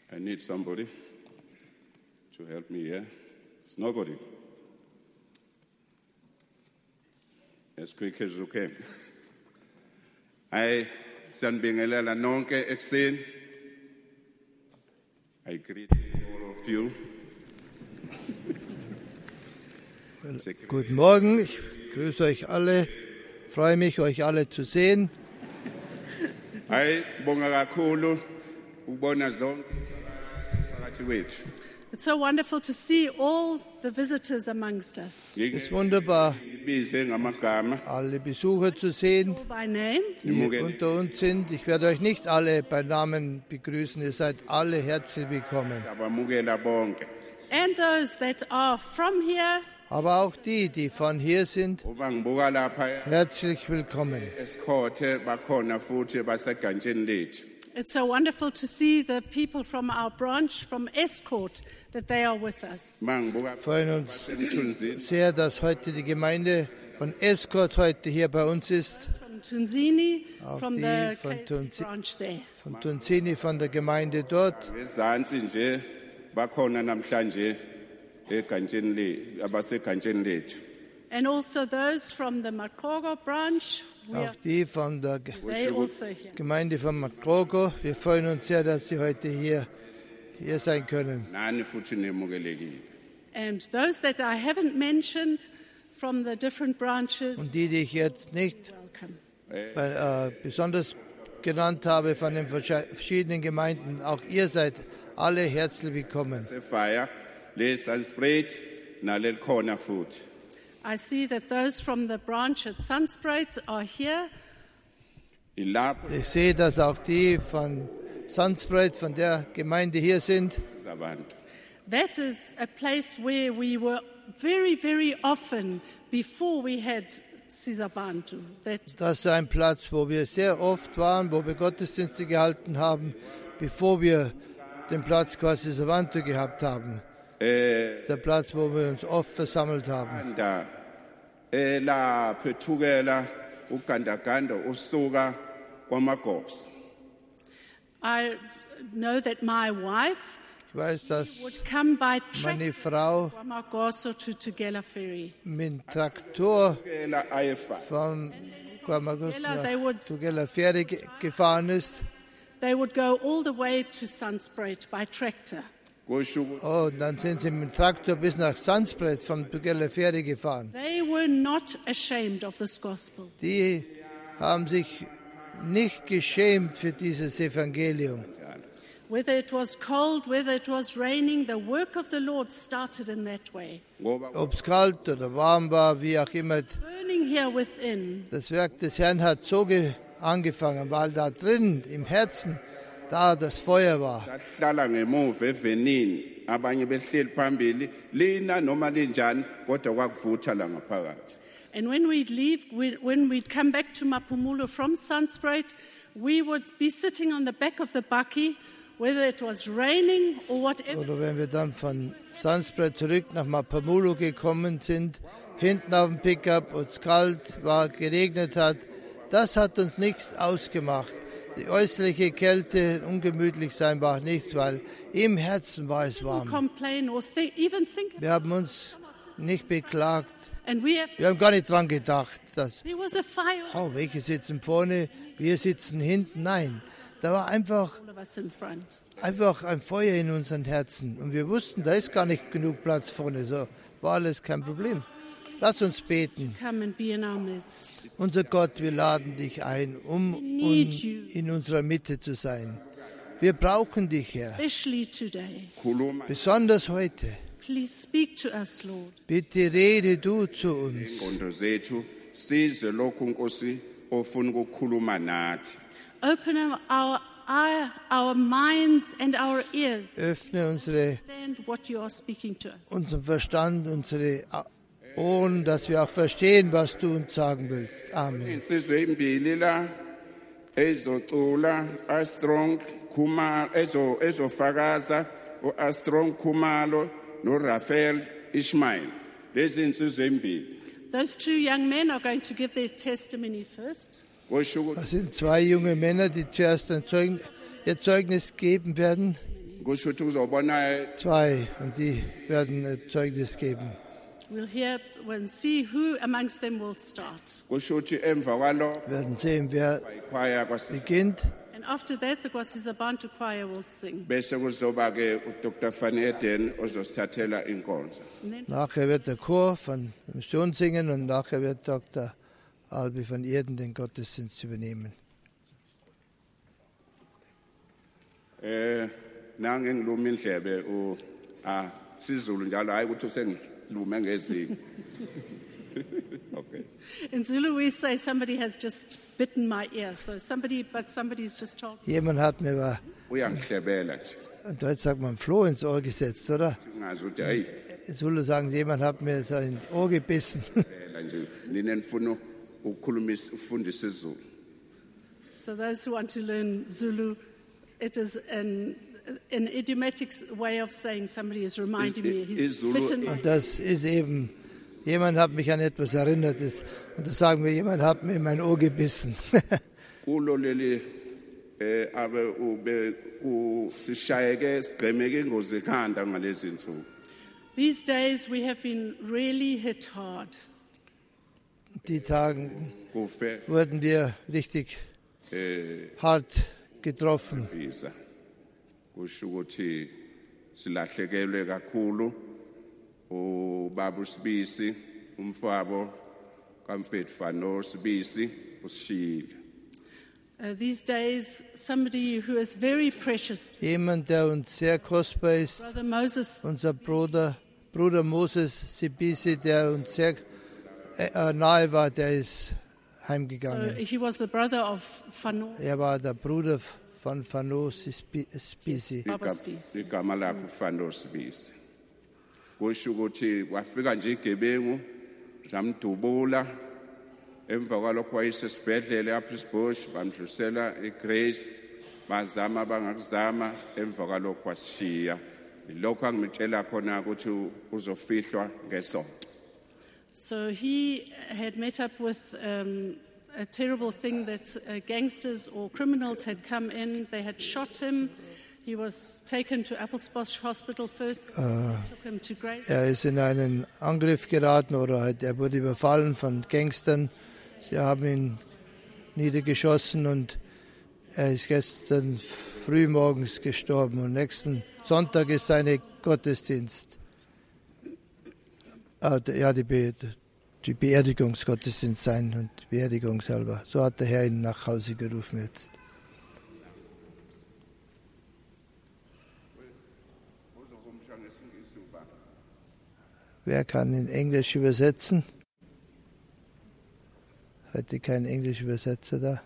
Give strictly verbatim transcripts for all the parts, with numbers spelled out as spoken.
I need somebody to help me here. It's nobody. As quick as you can. I sanibingelela nonke ekseni. I greet all of you. Guten Morgen, ich grüße euch alle. Freue mich, euch alle zu sehen. Hayi sibonga kakhulu ukubona zonke phakathi wethu. It's so wonderful to see all the visitors amongst us. Es ist wunderbar, Ibize ngamagama. alle Besucher zu sehen, All by name. die unter uns sind. Ich werde euch nicht alle bei Namen begrüßen. Ihr seid alle herzlich willkommen. Sabamukela bonke. And those that are from here, Aber auch die, die von hier sind, Uma ngibuka lapha herzlich willkommen. eSkhothe bakhona futhi basegantsheni lethu. it's so wonderful to see the people from our branch, from Escort, that they are with us. Mangibuka Wir freuen uns emthunzini sehr, dass heute die Gemeinde von Escort heute hier bei uns ist. From Tunzini, Auch from die the von K Z Tunzi- branch there. Von Tunzini, von der Gemeinde dort. ezantsi nje bakhona namhlanje egantsheni le abasegantsheni lethu. And also those from the Makrogo branch, we are, Auch die von der Ge- they also here. Gemeinde von Makrogo. Wir freuen uns sehr, dass Sie heute hier, hier sein können. Nani futhi nemukelekile. And those that I haven't mentioned from the different branches, Und die, die ich jetzt nicht welcome. bei, äh, besonders genannt habe von den verschi- verschiedenen Gemeinden, auch ihr seid alle herzlich willkommen. Sefire le Sunspread nalel khona futhi. I see that those from the branch at Sunsprite are here. Ilapho Ich sehe, dass auch die von Sunspread, von der Gemeinde hier sind. zabantu. That is a place where we were very, very often before we had Sizabantu. That Das ist ein Platz, wo wir sehr oft waren, wo wir Gottesdienste gehalten haben, bevor wir den Platz quasi Savanto gehabt haben. Eh Der Platz, wo wir uns oft versammelt haben. anda ela phethukela ugandaganda usuka kwamagosa. I know that my wife Ich weiß, dass would come by meine track Frau from Agoso to Tugela Ferry. mit dem Traktor Ela ayefa vom Guamagos Tugela, they nach would- Tugela Ferry ge- gefahren ist. They would go all the way to Sunsprite by tractor. kusho ukuthi Oh, und dann sind sie mit dem Traktor bis nach Sunspread vom Tugela Ferry gefahren. They were not ashamed of this gospel. Die haben sich nicht geschämt für dieses Evangelium. Whether it was cold, whether it was raining, the work of the Lord started in that way. ngoba Ob es kalt oder warm war, wie auch immer, Burning here within, das Werk des Herrn hat so ge- angefangen, weil da drin, im Herzen, da das Feuer war. sahlala ngemuva evenini abanye behleli phambili lina noma linjani kodwa kwakuvutha la ngaphakathi. and when we'd leave, we, when we'd come back to Mapumulo from Sunsprite, we would be sitting on the back of the bakkie, whether it was raining or whatever. Oder wenn wir dann von Sunspread zurück nach Mapamulo gekommen sind, hinten auf dem Pickup, und es kalt war, geregnet hat, das hat uns nichts ausgemacht. Die äußerliche Kälte, ungemütlich sein war nichts, weil im Herzen war es warm. Complain or think, even think. Wir haben uns nicht beklagt. And we have, Wir haben gar nicht dran gedacht, dass, there was a fire, oh, welche sitzen vorne, wir sitzen hinten. Nein, da war einfach, all of us in front. einfach ein Feuer in unseren Herzen. Und wir wussten, da ist gar nicht genug Platz vorne. So war alles kein Problem. Lass uns beten. Come and be in our midst. Unser Gott, wir laden dich ein, um un- in unserer Mitte zu sein. Wir brauchen dich, Herr, Especially today. Khuluma besonders heute. Please speak to us, Lord. Bitte rede du zu uns. ingqondo zethu sizwe lokhu Nkosi ofuna ukukhuluma nathi. Open our, our, our minds and our ears. Öffne unsere, Understand what you are speaking to us. unseren Verstand, unsere Ohren, dass wir auch verstehen, was du uns sagen willst. Amen. Insizwe imbili la ezocula Armstrong Khumalo ezo ezofakaza uArmstrong Khumalo noRafael Ishmael. Lezi insizwe imbili. Those two young men are going to give their testimony first. Kusho ukuthi Das sind zwei junge Männer, die zuerst ein Zeugnis, ihr Zeugnis geben werden. kusho ukuthi uzobona zwei, und die werden äh, Zeugnis geben. We'll hear and see who amongst them will start. kusho ukuthi emva kwalo Wir werden sehen, wer ikhwaya kwasi beginnt. And after that, the Kwasizabantu choir will sing. bese kuzoba ke uDr Van Eden ozosithathela inkonzo. And then Nachher wird der Chor von der Mission singen und nachher wird Doktor Albi van Eerden den Gottesdienst übernehmen. Eh nange ngiluma indlebe u ah sizulu njalo hayi ukuthi usengilume ngezinga. Okay. in Zulu we say somebody has just bitten my ear. So somebody, but somebody's just told me. Jemand hat mir aber, Uyangihlebela nje. in Deutsch sagt man, Floh ins Ohr gesetzt, oder? Ngazi ukuthi hey In Zulu sagen sie, jemand hat mir so ins Ohr gebissen. phela nje nine nifuna ukukhulumisa ufundisa isiZulu. So those who want to learn Zulu, it is an, an idiomatic way of saying somebody is reminding me he's Is Zulu- bitten my Und das ist eben, jemand hat mich an etwas erinnert. Und das sagen wir, jemand hat mir in mein Ohr gebissen. Kulo leli eh abe ube ku sishayeke sigcemeke ingozi ekhanda ngalezi insuku. These days we have been really hit hard. Die Tagen Kufe wurden wir richtig eh hart getroffen. visa. Kusho ukuthi silahlekelwe kakhulu ubaba uSibisi umfabo kaMfethu Fano Sibisi usishile. Uh, these days, somebody who is very precious, Jemand, der uns sehr kostbar ist, Brother Moses, unser Bruder, Bruder Moses Sibisi, der uns sehr äh, nahe war, der ist so heimgegangen. he was the brother of Fano, Er war der Bruder von Fano Sibisi. Baba Sibisi. Igama lakhe uFano Sibisi. Kusho ukuthi wafika nje igebengu zamdubula emva kwalokho wayesesibhedlela eApplebush bamdlulisela eGrace bazama bangakuzama emva kwalokho wasishiya. Lokho angimtshela khona ukuthi uzofihlwa ngesonto. So he had met up with um, a terrible thing that uh, gangsters or criminals had come in. They had shot him. He was taken to Appelsbosch Hospital first, took him to Grace. Er ist in einen Angriff geraten oder halt, er wurde überfallen von Gangstern. Sie haben ihn niedergeschossen und er ist gestern frühmorgens gestorben. Und nächsten Sonntag ist sein Gottesdienst. Ah, ja, die, Be die Beerdigungsgottesdienst sein und Beerdigung selber. So hat der Herr ihn nach Hause gerufen jetzt. Wer kann in Englisch übersetzen? Heute kein Englisch Übersetzer da.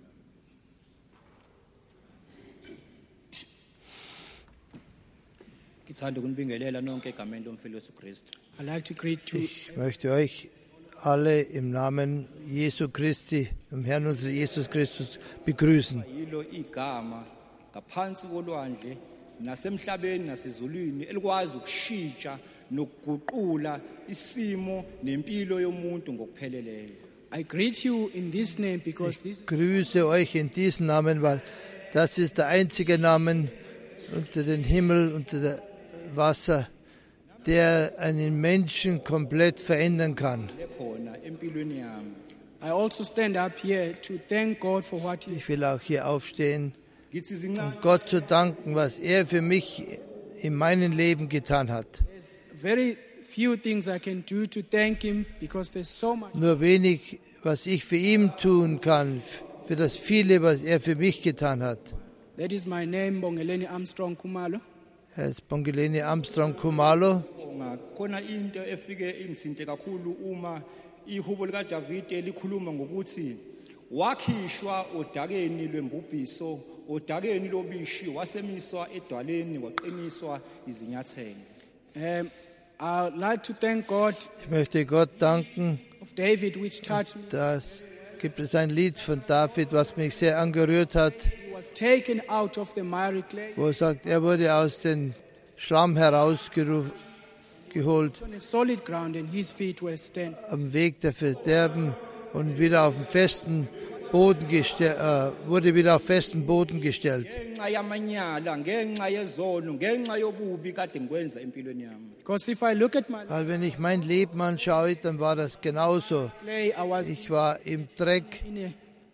Ngithanda ukunibingelela nonke egameni lomfelo Jesu Kristu. I'd like to greet you Ich möchte euch alle im Namen Jesu Christi, im Herrn unseres Jesus Christus, begrüßen. Yilo igama ngaphansi kolwandle nasemhlabeni nasezulwini elikwazi ukushintsha nokuguqula isimo nempilo yomuntu ngokupheleleyo. I greet you in this name because this Ich grüße euch in diesem Namen, weil das ist der einzige Name unter dem Himmel, unter dem Wasser, der einen Menschen komplett verändern kann. Lekhona empilweni yami. I also stand up here to thank God for what He Ich will auch hier aufstehen, Ngithi um zincane Gott zu danken, was er für mich in meinem Leben getan hat. There's very few things I can do to thank Him because there's so much. Nur wenig, was ich für ihn tun kann, für das viele, was er für mich getan hat. That is my name, Bongeleni Armstrong Kumalo. Er ist Bongeleni Armstrong Kumalo. ngakhona into efike ingisinte kakhulu uma ihubo lika Davide likhuluma ngokuthi wakhishwa odakeni lwembubhiso odakeni lobishi wasemiswa edwaleni waqiniswa izinyathelo. Um, I'd like to thank God Ich möchte Gott danken. of David, which touched me. Das gibt es ein Lied von David, was mich sehr angerührt hat, He was taken out of the miry clay wo er sagt, er wurde aus dem Schlamm herausgeholt, on a solid ground, and his feet were stand. am Weg der Verderben und wieder auf dem festen Boden gestell, äh, wurde wieder auf festen Boden gestellt. ngenxa yamanyala ngenxa yezono ngenxa yobubi kade ngikwenza empilweni yami. Because if I look at my Weil wenn ich mein Leben anschaue, dann war das genauso. play, I was Ich war im Dreck, in a,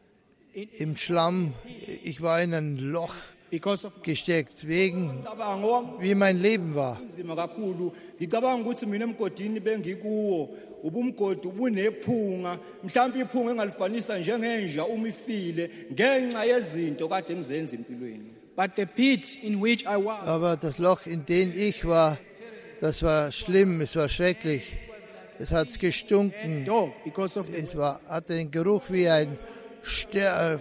im Schlamm, ich war in ein Loch because of gesteckt, wegen Cabanga wami wie mein Leben war. unzima kakhulu ngicabanga ukuthi mina emgodini bengikuwo ubumgodi ubunephunga mhlawumbe iphunga engalifanisa njengenja uma ifile ngenxa yezinto kade ngizenza empilweni. but the pit in which I was Aber das Loch, in dem ich war, das war schlimm, es war schrecklich. Es hat gestunken. door because of the Es war, hatte den Geruch wie ein ster- äh,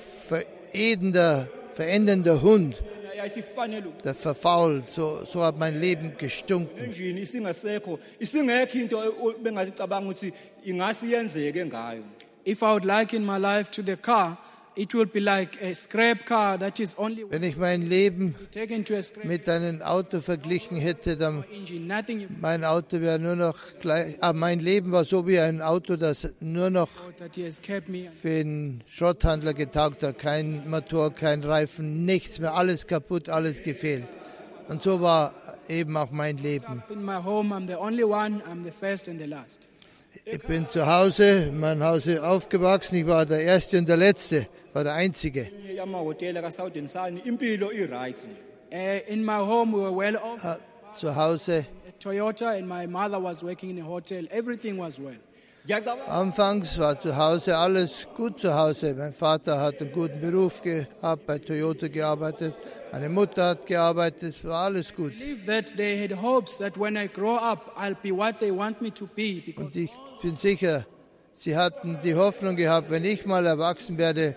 veredender, verendender Hund, Yayisifanele der verfault. So, so hat mein Leben gestunken. enjini isingasekho isingekho into bengazicabanga ukuthi ingasi yenzeke ngayo. if I would liken my life to the car, it will be like a scrap car that is only Wenn ich mein Leben taken to a scrap mit einem Auto verglichen hätte, dann engine, nothing you mein Auto wäre nur noch gleich. Ah, mein Leben war so wie ein Auto, das nur noch bought that he has kept me für einen Schrotthandler getaugt hat. Kein Motor, kein Reifen, nichts mehr, alles kaputt, alles gefehlt. Und so war eben auch mein Leben. in my home. I'm the only one. I'm the first and the last. Ich bin zu Hause, in meinem Hause aufgewachsen. Ich war der Erste und der Letzte, war der Einzige. Yamahotela ka Southern Sun impilo i right. Uh, in my home, we were well off. Ah, Zu Hause. A Toyota, and my mother was working in a hotel. Everything was well. Ngiyacabanga Anfangs war zu Hause alles gut zu Hause. Mein Vater hat einen guten Beruf gehabt, bei Toyota gearbeitet. Meine Mutter hat gearbeitet, es war alles gut. I believe that they had hopes that when I grow up, I'll be what they want me to be. Because Und ich bin sicher, sie hatten die Hoffnung gehabt, wenn ich mal erwachsen werde,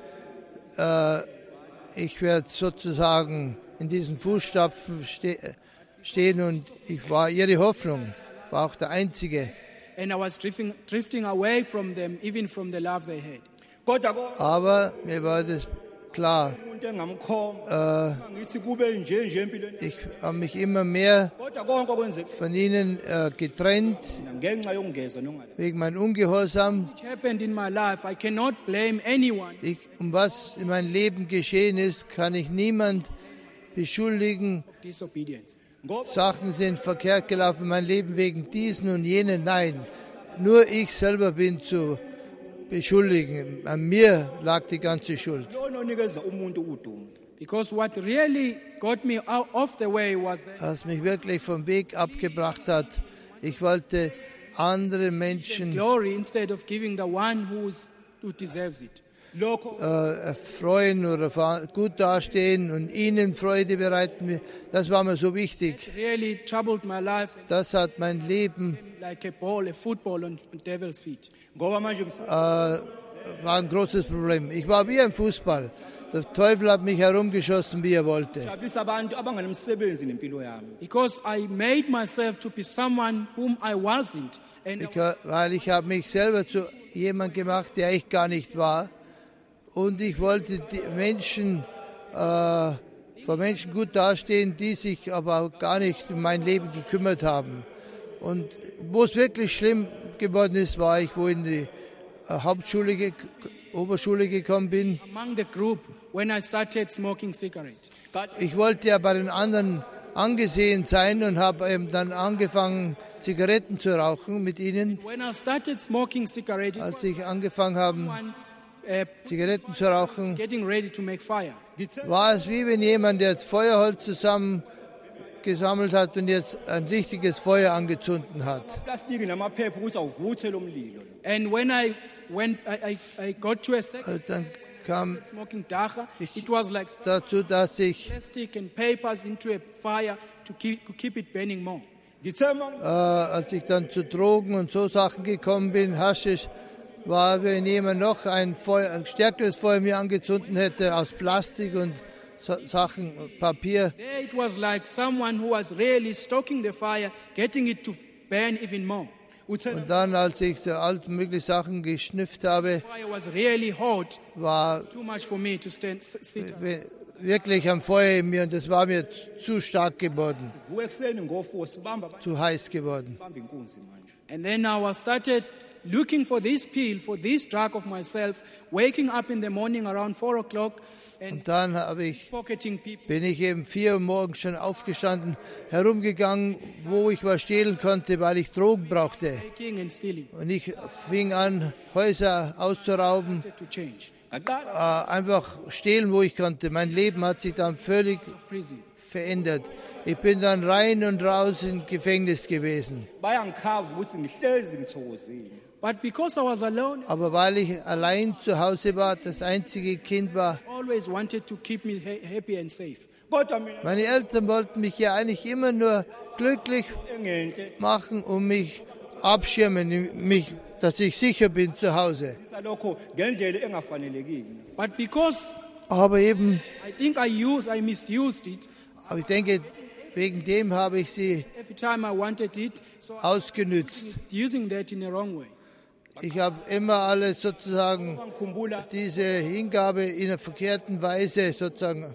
äh, ich werde sozusagen in diesen Fußstapfen ste stehen und ich war ihre Hoffnung, war auch der Einzige. and I was drifting, drifting away from them, even from the love they had. kodwa ko Aber mir war das klar, umuntu engamkhoma ngithi kube nje nje empilweni. ich habe mich immer mehr Kodwa konke okwenzeka von ihnen äh, getrennt ngenxa yokungeza nongala. wegen meinem Ungehorsam. It happened in my life. I cannot blame anyone. Ich, um was in meinem Leben geschehen ist, kann ich niemand beschuldigen. Disobedience. Ngoba Sachen sind verkehrt gelaufen in meinem Leben wegen diesen und jenen. Nein, nur ich selber bin zu beschuldigen. An mir lag die ganze Schuld. lona onikeza umuntu udumo. Because what really got me out off the way was that Was mich wirklich vom Weg abgebracht hat, ich wollte andere Menschen glory instead of giving the one who's, who deserves it. Lokho äh, erfreuen oder ver- gut dastehen und ihnen Freude bereiten. Das war mir so wichtig. Really troubled my life Das hat mein Leben, like a ball, a football on, on devil's feet. ngoba manje äh, war ein großes Problem. Ich war wie ein Fußball. Der Teufel hat mich herumgeschossen, wie er wollte. ngisabisa abantu abanganemsebenzi nempilo yami. Because I made myself to be someone whom I wasn't. And Ich, ha- weil ich habe mich selber zu jemand gemacht, der ich gar nicht war. Und ich wollte die Menschen, äh, vor Menschen gut dastehen, die sich aber auch gar nicht um mein Leben gekümmert haben. Und wo es wirklich schlimm geworden ist, war ich, wo in die äh, Hauptschule, ge Oberschule gekommen bin. among the group, when I started smoking cigarettes. Ich wollte ja bei den anderen angesehen sein und habe eben dann angefangen, Zigaretten zu rauchen mit ihnen. When I started smoking cigarettes, it was Als ich angefangen habe, one uh, Zigaretten zu rauchen, getting ready to make fire. war es wie wenn jemand jetzt Feuerholz zusammen gesammelt hat und jetzt ein richtiges Feuer angezündet hat. Plastiki namaphepha ukuthi awuvuthe lo mlilo. And when I when I, I, I got to a second Und dann kam smoking dacha, it was like dazu, dass ich, plastic and papers into a fire to keep, to keep it burning more. Ngithema äh, als ich dann zu Drogen und so Sachen gekommen bin, Haschisch, war, wenn jemand noch ein, Feuer, ein stärkeres Feuer mir angezündet hätte aus Plastik und so, Sachen, Papier. There it was like someone who was really stoking the fire, getting it to burn even more. uthena Und dann, als ich so all mögliche Sachen geschnüfft habe, The fire was really hot, war too much for me to stand, s- sit. we- wirklich ein Feuer in mir und das war mir zu stark geworden, vuka ekuseni ngofour sibamba zu heiß geworden. bamba inkunzi manje. And then I was started looking for this pill, for this drug of myself, waking up in the morning around four o'clock and Und dann habe ich, pocketing people. bin ich eben vier Uhr morgens schon aufgestanden, herumgegangen, wo ich was stehlen konnte, weil ich Drogen brauchte. Taking and stealing. Und ich fing an, Häuser auszurauben, To change. ngaqala äh, einfach stehlen, wo ich konnte. Mein Leben hat sich dann völlig Prison. verändert. Ich bin dann rein und raus im Gefängnis gewesen. bayangikhava ukuthi ngihlezi ngithokozile. But because I was alone, Aber weil ich allein zu Hause war, das einzige Kind war, I always wanted to keep me ha- happy and safe. Kodwa mina meine Eltern wollten mich ja eigentlich immer nur glücklich engenhle machen und mich abschirmen, mich, dass ich sicher bin zu Hause. salokho ngendlela engafanelekile. But because Aber eben, I think I used, I misused it, aber ich denke, wegen dem habe ich sie every time I wanted it, so I ausgenützt. was using that in a wrong way. Ich habe immer alles sozusagen, Ngikhumbula diese Hingabe in einer verkehrten Weise sozusagen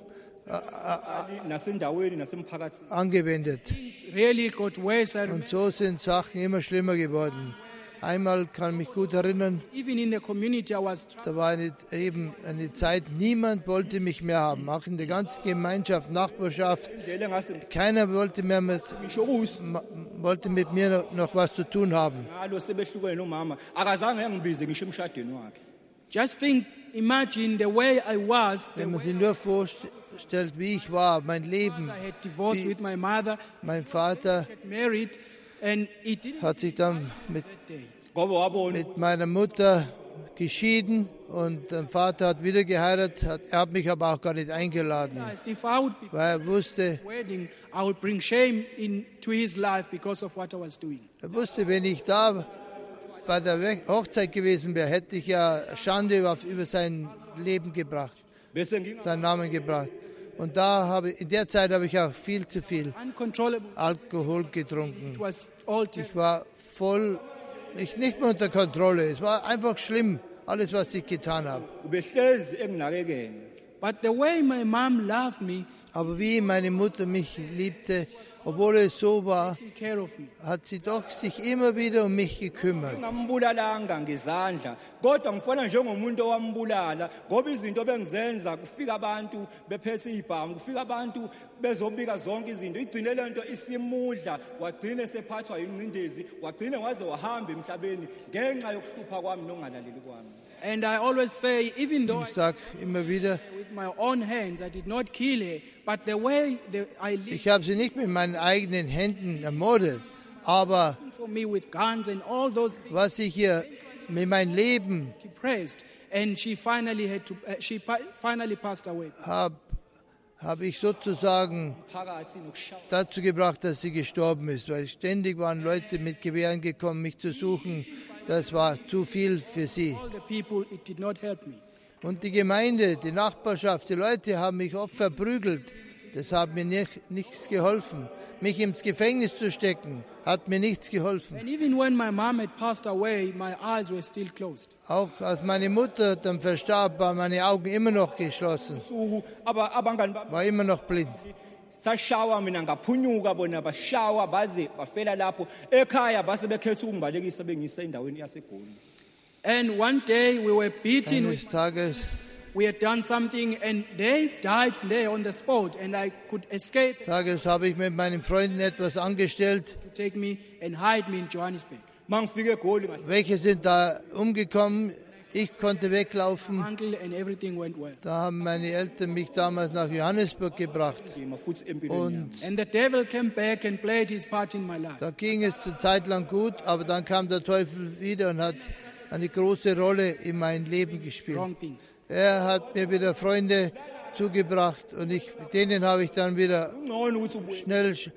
nasendaweni nasemphakathini. angewendet. Things really got worse. I remember Und so sind Sachen immer schlimmer geworden. Einmal kann ich mich gut erinnern, even in the community I was da war eine, eben eine Zeit, niemand wollte mich mehr haben. Auch in der ganzen Gemeinschaft, Nachbarschaft, Indlela engase keiner wollte, mehr mit, ngisho kusi ma- wollte mit mir noch, noch was zu tun haben. ngalo sebehlukene nomama akazange engibize ngisho emshadweni wakhe. just think, imagine the way I was, the Wenn man way sich nur vorstellt, wie ich war, mein Leben, I had divorced wie with my mother, mein Vater get married, and it didn't hat sich dann mit, that day. Ngoba wabona mit meiner Mutter geschieden und der Vater hat wieder geheiratet, hat, er hat mich aber auch gar nicht eingeladen, Realized if I would be weil er wusste, wedding, I would bring shame into his life because of what I was doing. er wusste, wenn ich da bei der We- Hochzeit gewesen wäre, hätte ich ja Schande auf, über sein Leben gebracht, bese nginga seinen Namen gebracht. Und da habe, in der Zeit habe ich auch viel zu viel Uncontrollable. Alkohol getrunken. It was all Ich war voll, ich nicht mehr unter Kontrolle. Es war einfach schlimm, alles, was ich getan habe. ubehlezi enginakekele. But the way my mom loved me, Aber wie meine Mutter mich liebte, obwohl es so war, taking care of me. hat sie doch sich immer wieder um mich gekümmert. Ngambulalanga ngezandla kodwa ngifana njengomuntu owambulala ngoba izinto bengizenza kufika abantu bephethe ibhamu kufika abantu bezobika zonke izinto igcine lento isimudla wagcine sephathwa ingcindezi wagcine waze wahamba emhlabeni ngenxa yokuhlupha kwami nokungalaleli kwami. And I always say, even though I Ich sage immer wieder, with my own hands, I did not kill her, but the way the, I lived ich habe sie nicht mit meinen eigenen Händen ermordet, aber for me with guns and all those things, was ich hier mit meinem Leben depressed, and she finally had to, uh, she pa- finally passed away. habe, habe ich sozusagen Phakathi nokushaya dazu gebracht, dass sie gestorben ist, weil ständig waren Leute mit Gewehren gekommen, mich zu suchen. Das war zu viel für sie. All the people, it did not help me. Und die Gemeinde, die Nachbarschaft, die Leute haben mich oft verprügelt. Das hat mir nicht, nichts geholfen. Mich ins Gefängnis zu stecken, hat mir nichts geholfen. And even when my mom had passed away, my eyes were still closed. Auch als meine Mutter dann verstarb, waren meine Augen immer noch geschlossen, usuku aba abangani bami war immer noch blind. sashawa mina ngaphunyuka bona bashawa baze bafela lapho ekhaya base bekhetha ukungibalekisa bengise endaweni yaseGoli. And one day we were beaten, Eines Tages we had done something, and they died there on the spot, and I could escape Tages habe ich mit meinen Freunden etwas angestellt. to take me and hide me in Johannesburg. Mangifike eGoli ngathi Welche sind da umgekommen? Ich konnte weglaufen. Uncle, and everything went well. Da haben meine Eltern mich damals nach Johannesburg gebracht. ngima futhi empilweni yami. Und And the devil came back and played his part in my life. da ging es eine Zeit lang gut, aber dann kam der Teufel wieder und hat eine große Rolle in mein Leben gespielt. Wrong things. Er hat mir wieder Freunde zugebracht und ich, mit denen habe ich dann wieder Ngcono ukuthi ubuye schnell sch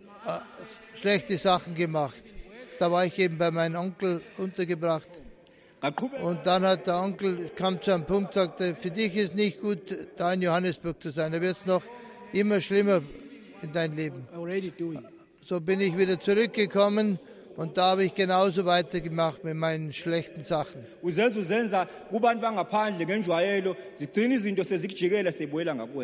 äh, schlechte Sachen gemacht. Da war ich eben bei meinem Onkel untergebracht. ngaqhubeka Und dann hat der Onkel, kam zu einem Punkt, sagte, für dich ist nicht gut, da in Johannesburg zu sein. Da wird es noch immer schlimmer in dein Leben. Already doing. So bin ich wieder zurückgekommen und da habe ich genauso weitergemacht mit meinen schlechten Sachen. uzenza uzenza kubantu bangaphandle ngenjwayelo zigcina izinto sezikujikela sebuyela ngakuwena.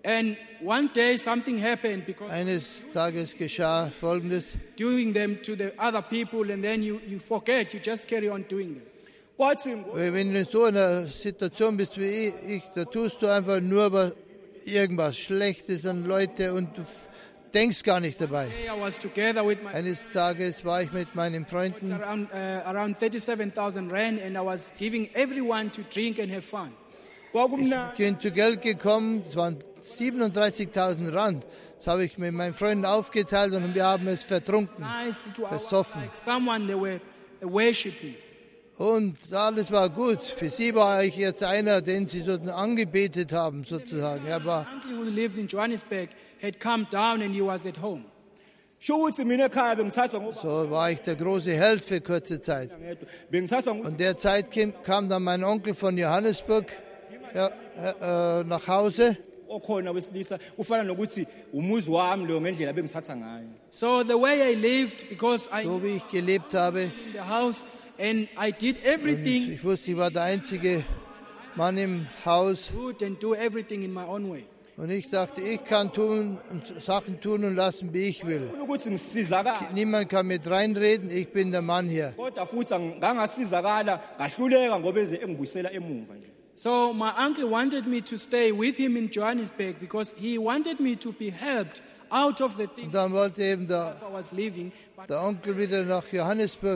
And one day something happened because Eines Tages geschah Folgendes. doing them to the other people, and then you, you forget, you just carry on doing them. kwathi ngo- Wenn du in so einer Situation bist wie ich, ich da tust du einfach nur über irgendwas Schlechtes an Leute und du f- denkst gar nicht dabei. Hey, I was together with my Eines Tages war ich mit meinen Freunden around uh, around thirty-seven thousand rand, and I was giving everyone to drink and have fun. kwakumnandi Ich bin zu Geld gekommen, es waren siebenunddreißigtausend Rand. Das habe ich mit meinen Freunden aufgeteilt und wir haben es vertrunken. Nice, it was Besoffen. like someone they were uh, worshiping. Und alles war gut. Für sie war ich jetzt einer, den sie so angebetet haben, sozusagen. Er war, Uncle who lived in Johannesburg had come down and he was at home. sho ukuthi mina ekhaya bengithathwa ngoba so war ich der große Held für kurze Zeit. ngedwa bengithathwa ngo- Und der Zeit kam, kam dann mein Onkel von Johannesburg ja, äh, nach Hause. okhona wesilisa ufana nokuthi umuzi wami lo ngendlela bengithatha ngayo So the way I lived, because I So wie ich gelebt habe. in the house and I did Und everything ich wusste, ich war der einzige Mann im Haus. good and do everything in my own way. Und ich dachte, ich kann tun und Sachen tun und lassen, wie ich will. Ufuna ukuthi ngisizakala Niemand kann mit reinreden, ich bin der Mann hier. kodwa futhi ngangasizakala ngahluleka ngoba eze engibuyisela emuva nje So my uncle wanted me to stay with him in Johannesburg because he wanted me to be helped out of the Und things dann wollte eben der, I was living. But der Onkel wieder nach Johannesburg.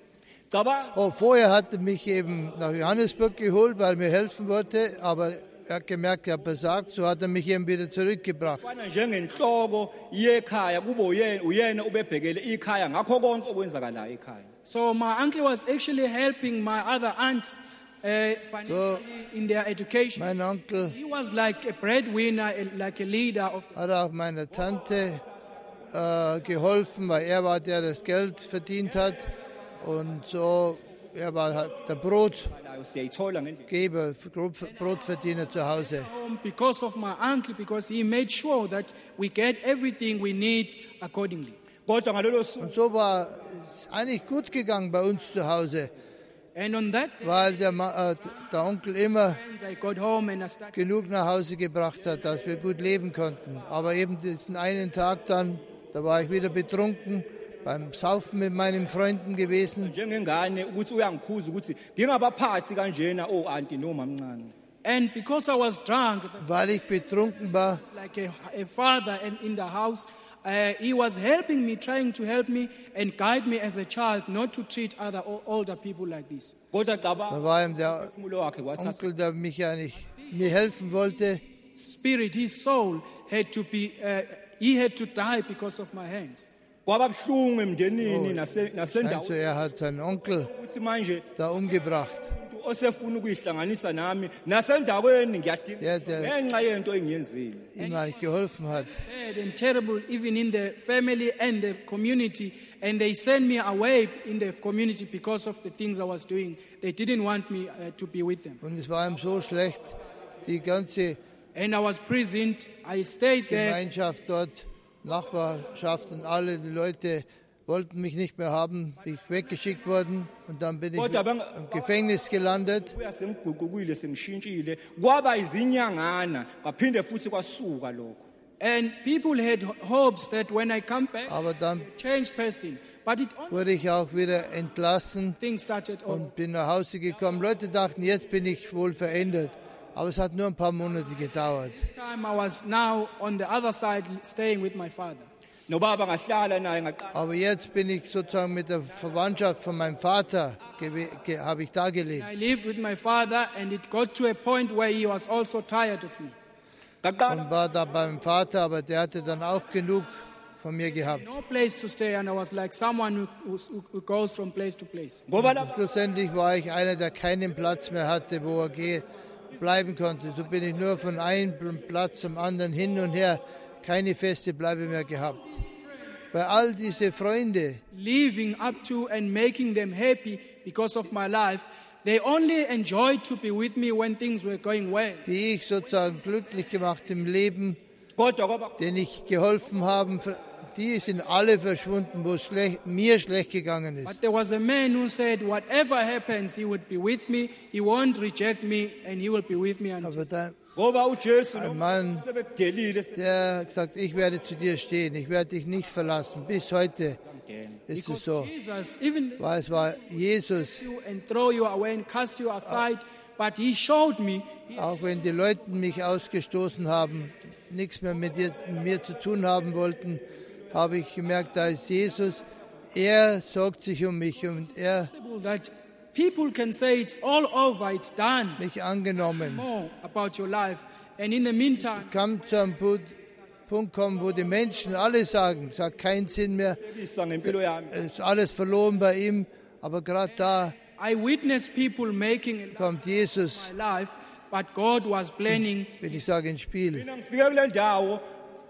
cabanga Oh, vorher hatte mich eben nach Johannesburg geholt, weil er mir helfen wollte, aber er hat gemerkt, er hat versagt, so hat er mich eben wieder zurückgebracht. fana njengenhloko yekhaya kube uyena uyena ubebhekele ikhaya ngakho konke okwenzakalayo ekhaya so my uncle was actually helping my other aunts uh, financially in their education. Mein Onkel He was like a breadwinner, a- like a leader of. hat auch meiner Tante äh, geholfen, weil er war der, der das Geld verdient hat. Und so, er war halt der Brotgeber, layo siyayithola ngendlela Brotverdiener zu Hause. Home because of my uncle, because he made sure that we get everything we need accordingly. kodwa ngalolo suku Und so war es eigentlich gut gegangen bei uns zu Hause, And on that day, weil der, Ma- äh, der Onkel immer I got home and I started. genug nach Hause gebracht hat, dass wir gut leben konnten. Aber eben diesen einen Tag dann, da war ich wieder betrunken, beim Saufen mit meinen Freunden gewesen. njengengane ukuthi uyangikhuza ukuthi ngingabaphathi kanjena o anti noma mncane And because I was drunk, Weil ich betrunken war, it's like a, a father and in the house, uh, he was helping me, trying to help me and guide me as a child not to treat other o- older people like this. kodwa da cabanga war ihm der umulo wakhe kwathatha Onkel, der mich eigentlich mir helfen wollte. Spirit, his soul had to be, uh, he had to die because of my hands. kwaba buhlungu emndenini nase Also nasendaweni er hat seinen Onkel ukuthi manje da umgebracht. umuntu osefuna ukuyihlanganisa nami nasendaweni ngiyadinga Der, der ngenxa yento engiyenzile ihm eigentlich geholfen hat. Bad and terrible, even in the family and the community. And they sent me away in the community because of the things I was doing. They didn't want me uh, to be with them. Und es war ihm so schlecht, die ganze And I was prisoned. I stayed there. Gemeinschaft dort, Nachbarschaft und alle die Leute wollten mich nicht mehr haben. Ich weggeschickt worden und dann bin ich Kodwa bang- im Gefängnis gelandet. uya sengiguqukile sengishintshile kwaba izinyangana kwaphinde futhi kwasuka lokho And people had hopes that when I come back, Aber dann change person. But it only wurde ich auch wieder entlassen things started over. und bin nach Hause gekommen. Leute dachten, jetzt bin ich wohl verändert. Aber es hat nur ein paar Monate gedauert. This time I was now on the other side staying with my father. nobaba ngahlala naye ngaqala Aber jetzt bin ich sozusagen mit der Verwandtschaft von meinem Vater, gewe- ge, habe ich da gelebt. I lived with my father and it got to a point where he was also tired of me. ngaqala Und war da beim Vater, aber der hatte dann auch genug von mir gehabt. No place to stay and I was like someone who, who, who goes from place to place. ngoba lapha Schlussendlich war ich einer, der keinen Platz mehr hatte, wo er geh, bleiben konnte. So bin ich nur von einem Platz zum anderen hin und her, keine feste Bleibe mehr gehabt. Weil all diese Freunde, Living up to and making them happy because of my life, they only enjoyed to be with me when things were going well. die ich sozusagen glücklich gemacht im Leben, kodwa kwaba denen ich geholfen habe, die sind alle verschwunden, wo es schlecht, mir schlecht gegangen But ist. there was a man who said, whatever happens, he would be with me, he won't reject me, and he will be with me until. Aber da, ngoba uJesu ein Mann, sebekudelile der sagt, ich werde zu dir stehen, ich werde dich nicht verlassen. Bis heute ist es Because so. Jesus, even Weil es war Jesus, you and throw you away and cast you aside, but he showed me auch wenn die Leute mich ausgestoßen haben, nichts mehr mit dir, mit mir zu tun haben wollten, habe ich gemerkt, da ist Jesus, er sorgt sich um mich und er that people can say it's all over, it's done, mich angenommen. more about your life. And in the meantime, Kam zu einem Punkt, Punkt kommen, wo die Menschen alle sagen, es hat keinen Sinn mehr, isa ngempilo yami es ist alles verloren bei ihm, aber gerade da I witnessed people making it kommt Jesus, my life, but God was planning. wenn ich sage, ins Spiel. mina ngifike kule ndawo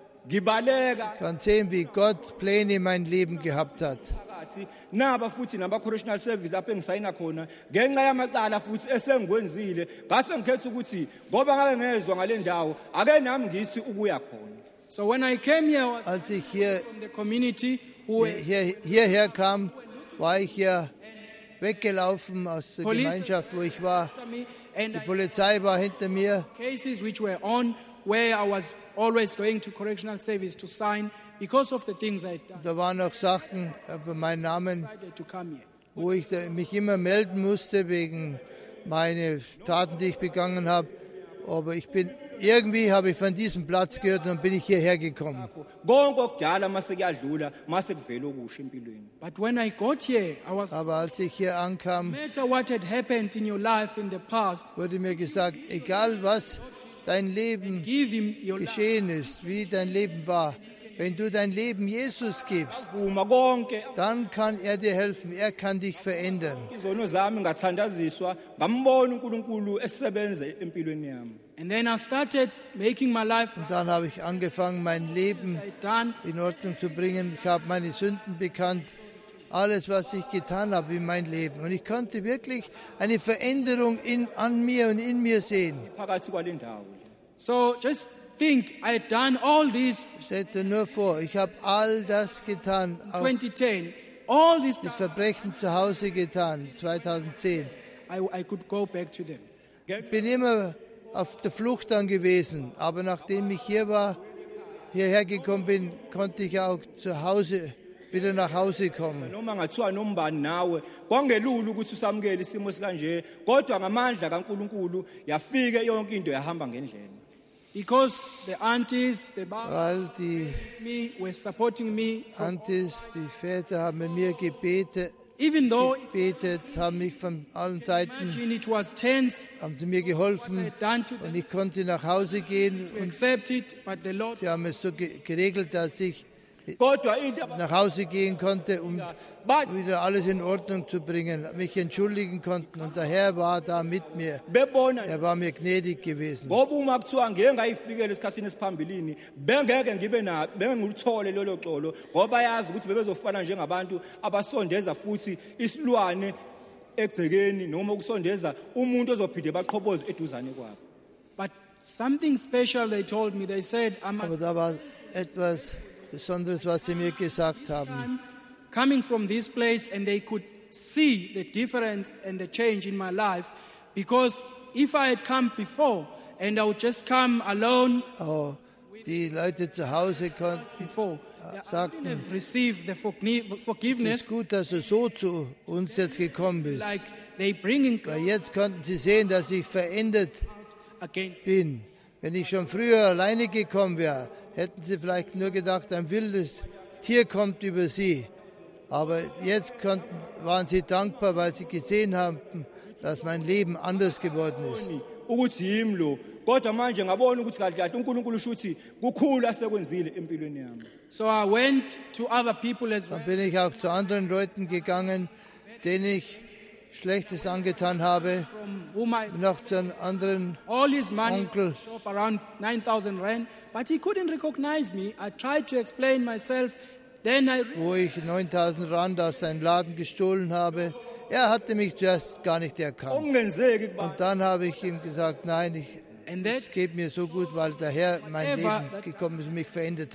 ngibaleka Ich kann sehen, wie Gott Pläne in mein Leben gehabt hat. phakathi naba futhi naba-correctional service apho engisayina khona ngenxa yamacala futhi esengikwenzile ngase ngikhetha ukuthi ngoba ngabe ngezwa ngale ndawo ake nami ngithi ukuya khona. So when I came here, I was Als ich hier, from the community who hier hierher kam, war ich ja weggelaufen aus der Police- Gemeinschaft, wo ich war. after me, and Die I Polizei war hinter mir. cases which were on where I was always going to correctional service to sign because of the things I had done. Da waren noch Sachen über meinen Namen, I decided to come here. wo ich da- mich immer melden musste wegen meiner Taten, die ich begangen habe. Aber ich bin irgendwie habe ich von diesem Platz gehört und dann bin ich hierher gekommen. konke okudala mase kuyadlula mase kuvela okusha empilweni. But when I got here, I was, no Aber als ich hier ankam, matter what had happened in your life in the past, wurde mir gesagt, egal was dein Leben give him your life. geschehen ist, wie dein Leben war, wenn du dein Leben Jesus gibst, Vuma konke dann kann er dir helfen, er kann dich verändern. izono zami ngathandaziswa ngambona uNkulunkulu esebenze empilweni yami. And then I started making my life Und dann habe ich angefangen, mein Leben done. in Ordnung zu bringen. Ich habe meine Sünden bekannt, alles, was ich getan habe in meinem Leben. Und ich konnte wirklich eine Veränderung in, an mir und in mir sehen. Phakathi kwale ndawo. So just think, I had done all this Stell dir nur vor, ich habe all das getan, auch twenty ten, all this das time, Verbrechen zu Hause getan, zweitausendzehn. I, I could go back to them. Ich bin immer auf der Flucht dann gewesen, aber nachdem ich hier war, hierher gekommen bin, konnte ich auch zu Hause, wieder nach Hause kommen. Noma ngathiwa nombani nawe kwangelula ukuthi usamukele isimo sikanje kodwa ngamandla kaNkulunkulu yafike yonke into yahamba ngendlela. Because the aunties, the bar, Weil die me were supporting me. Antis, die Väter haben mit mir gebetet, Even though gebetet, haben mich von allen Seiten, imagine it was tense, haben sie mir what I geholfen had done to und them, ich konnte nach Hause gehen to und accept it, but the Lord, sie haben es so ge geregelt, dass ich Kodwa into nach Hause gehen konnte, um bathi wieder alles in Ordnung zu bringen, mich entschuldigen konnten und der Herr war da mit mir. bebona Er war mir gnädig gewesen. ngoba uma kuthiwa ngeke ngayifikele esikhathini esiphambilini bengeke ngibe na bengenguluthole lelo xolo ngoba yazi ukuthi bebezofana njengabantu abasondeza futhi isilwane egcekeni noma ukusondeza umuntu ozophinde baqhoboze eduzane kwabo. but something special they told me. They said, I Aber must da war etwas Besonderes, was sie mir gesagt haben. time coming from this place, and they could see the difference and the change in my life. Because if I had come before and I would just come alone Oh, die Leute zu Hause konnten, before, I sagten, wouldn't have received the forgni- es ist forgiveness gut, dass du so zu uns jetzt gekommen bist. like they bringing Weil jetzt konnten sie sehen, dass ich verändert against. bin. Wenn ich schon früher alleine gekommen wäre, hätten sie vielleicht nur gedacht, ein wildes Tier kommt über sie. Aber jetzt konnten, waren sie dankbar, weil sie gesehen haben, dass mein Leben anders geworden ist. Ukuthi yimi lo kodwa manje ngabona ukuthi kahle kahle uNkulunkulu usho ukuthi kukhulu asekwenzile empilweni yami. So I went to other people as well. Dann bin ich auch zu anderen Leuten gegangen, denen ich Schlechtes angetan habe, From whom I noch zu einem anderen all his money Onkel. shop around nine thousand rand, but he couldn't recognize me. I tried to explain myself. Then I wo ich neuntausend Rand aus seinem Laden gestohlen habe. Er hatte mich zuerst gar nicht erkannt. Okungenzeki kuba Und dann habe ich ihm gesagt, nein, ich, and that es geht mir so gut, weil der Herr mein Ever- Leben gekommen ist und mich verändert hat.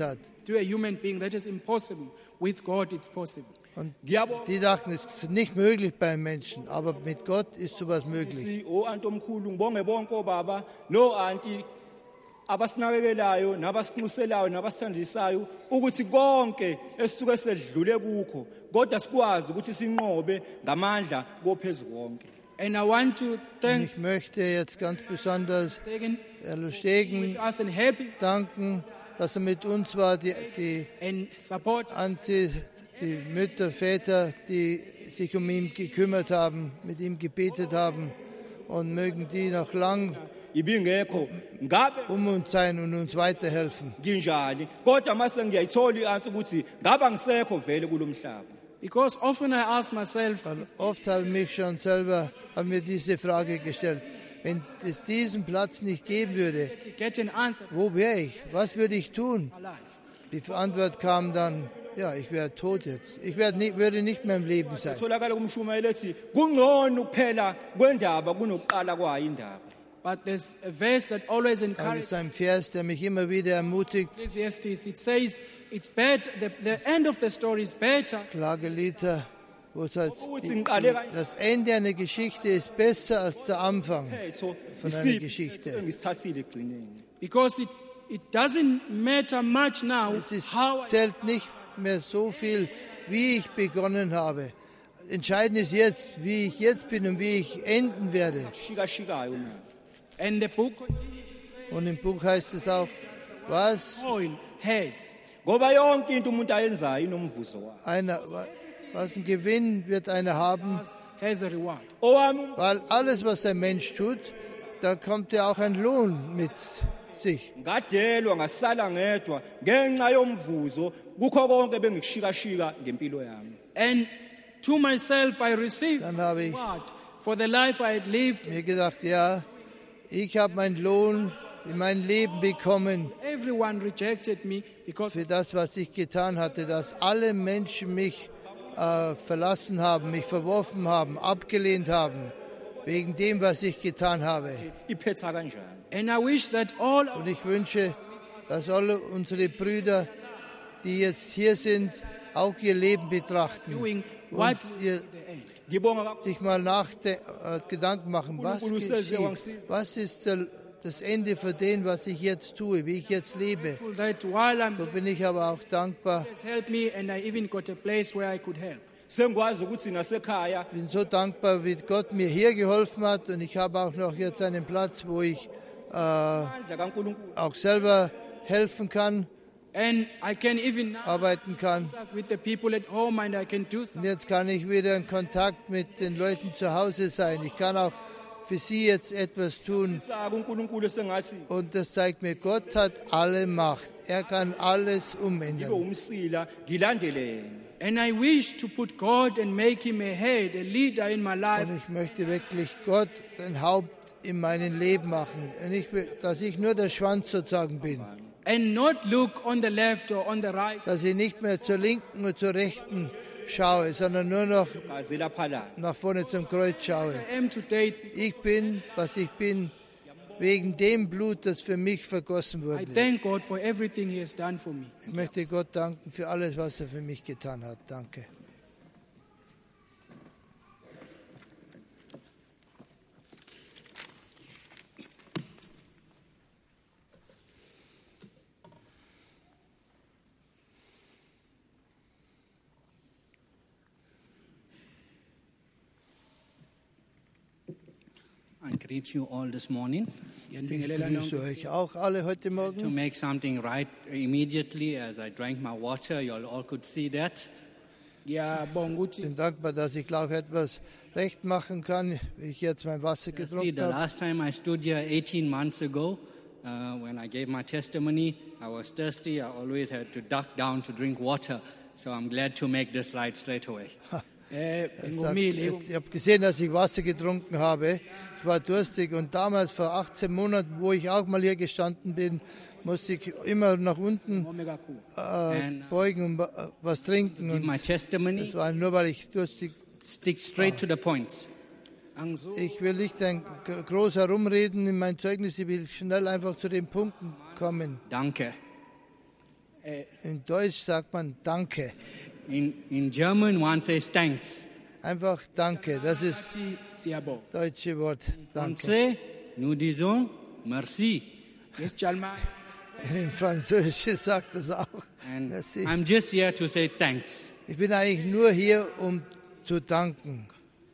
to a human being, that is impossible. With God, it's possible. Und Ngiyabonga die dachten, es ist nicht möglich beim Menschen, aber mit Gott ist sowas möglich. o anti omkhulu ngibonge bonke obaba no anti abasinakekelayo nabasinxuselayo nabasithandisayo ukuthi konke esisuke sedlule kukho kodwa sikwazi ukuthi sinqobe ngamandla kophezulu wonke. And I want to Und thank ich möchte jetzt ganz besonders Stegen Erlo with Stegen us and helping danken, dass er mit uns war, die, die, and support. Anti, die Mütter, Väter, die sich um ihn gekümmert haben, mit ihm gebetet haben. Und mögen die noch lang Ibingekho ngabe um uns sein und uns weiterhelfen. nginjani kodwa mase ngiyayithola ianswer ukuthi ngaba ngisekho vele kulomhlaba. Because often I ask myself, Weil oft habe ich mich schon selber haben mir diese Frage gestellt. Wenn es diesen Platz nicht geben würde, to get an answer wo wäre ich? Was würde ich tun? in my life. Die Antwort kam dann, ja, ich wäre tot jetzt. Ich werde nicht, würde nicht mehr im Leben sein. Tholakala kumshumayela ethi kungcono ukuphela kwendaba kunokuqala kwayo indaba. But there's a verse that always Das encourages ist ein Vers, der mich immer wieder ermutigt. Ecclesiastes. It says, it's better, the, the end of the story is better Klagelieder, wo es heißt, Ukuthi die, ngiqale die, das Ende einer Geschichte ist besser als der Anfang khetho von einer isipho Geschichte. engisithathile ekugcineni. because it, it doesn't matter much now Es ist, how I, zählt nicht mehr so viel, wie ich begonnen habe. Entscheidend ist jetzt, wie ich jetzt bin und wie ich enden werde. Shikashikayo na. and the book continues, Und im Buch heißt es auch, was oil has. Ngoba yonke into umuntu ayenzayo inomvuzo wayo. einer, was ein Gewinn wird einer haben, Has a reward. Owami weil alles, was ein Mensch tut, da kommt ja auch ein Lohn mit sich. ngadelwa ngasala ngedwa ngenxa yomvuzo kukho konke bengikushikashika ngempilo yami. And to myself I received Dann habe ich reward for the life I had lived. mir gedacht, ja, ich habe meinen Lohn in mein Leben bekommen Everyone rejected me because für das, was ich getan hatte, dass alle Menschen mich äh, verlassen haben, mich verworfen haben, abgelehnt haben, wegen dem, was ich getan habe. Iphetha kanjani? and I wish that all Und ich wünsche, dass alle unsere Brüder, die jetzt hier sind, auch ihr Leben betrachten doing what und will ihr be the end. Ngibonga kakhulu sich mal nachde äh, Gedanken machen, was geschieht, was ist der, das Ende für den, was ich jetzt tue, wie ich jetzt lebe. That while I'm So bin ich aber auch dankbar. has helped me, and I even got a place where I could help. sengikwazi ukuthi nasekhaya Ich bin so dankbar, wie Gott mir hier geholfen hat und ich habe auch noch jetzt einen Platz, wo ich äh, amandla kaNkulunkulu auch selber helfen kann, And I can even now arbeiten kann. talk with the people at home, and I can do Und something. jetzt kann ich wieder in Kontakt mit den Leuten zu Hause sein. Ich kann auch für sie jetzt etwas tun. saka uNkulunkulu sengathi Und das zeigt mir, Gott hat alle Macht. Er kann alles ngibe umändern. umsila ngilandele yena. And I wish to put God and make him a head, a leader in my life. Und ich möchte wirklich Gott ein Haupt in meinem Leben machen. Und ich, will- dass ich nur der Schwanz sozusagen bin. And not look on the left or on the right. Dass ich nicht mehr zur Linken und zur Rechten schaue, sondern nur noch Gazi laphalala. nach vorne zum Kreuz schaue. I am today. Ich bin, was ich bin, wegen dem Blut, das für mich vergossen I wurde. thank God for everything he has done for me. Ich möchte Gott danken für alles, was er für mich getan hat. Danke. I greet you all this morning. Ich grüße euch auch alle heute To Morgen. make something right immediately, as I drank my water, you all could see that. Ngiyabonga Ich ukuthi bin dankbar, dass ich auch etwas recht machen kann, wie ich jetzt mein Wasser See, getrunken the habe. last time I stood here eighteen months ago, uh, when I gave my testimony, I was thirsty. I always had to duck down to drink water. So I'm glad to make this right straight away. eh Er sagt, ngomile ich habe gesehen, dass ich Wasser getrunken habe. Ich war durstig und damals vor achtzehn Monaten, wo ich auch mal hier gestanden bin, musste ich immer nach unten ngome kakhulu. äh, beugen und wa- was trinken. Give my Und testimony, das war nur, weil ich durstig. stick straight to the points. Angizo Ich will nicht ein, g- groß herumreden in mein Zeugnis. Ich will schnell einfach zu den Punkten kommen. Danke. In Deutsch sagt man Danke. In, in German, one says thanks. Einfach Danke. Das ist Thi siyabonga. das deutsche Wort Danke. Français, nous disons merci. Ngesijalimayo In Französisch sagt das auch. And Merci. I'm just here to say thanks. Ich bin eigentlich nur hier, um zu danken.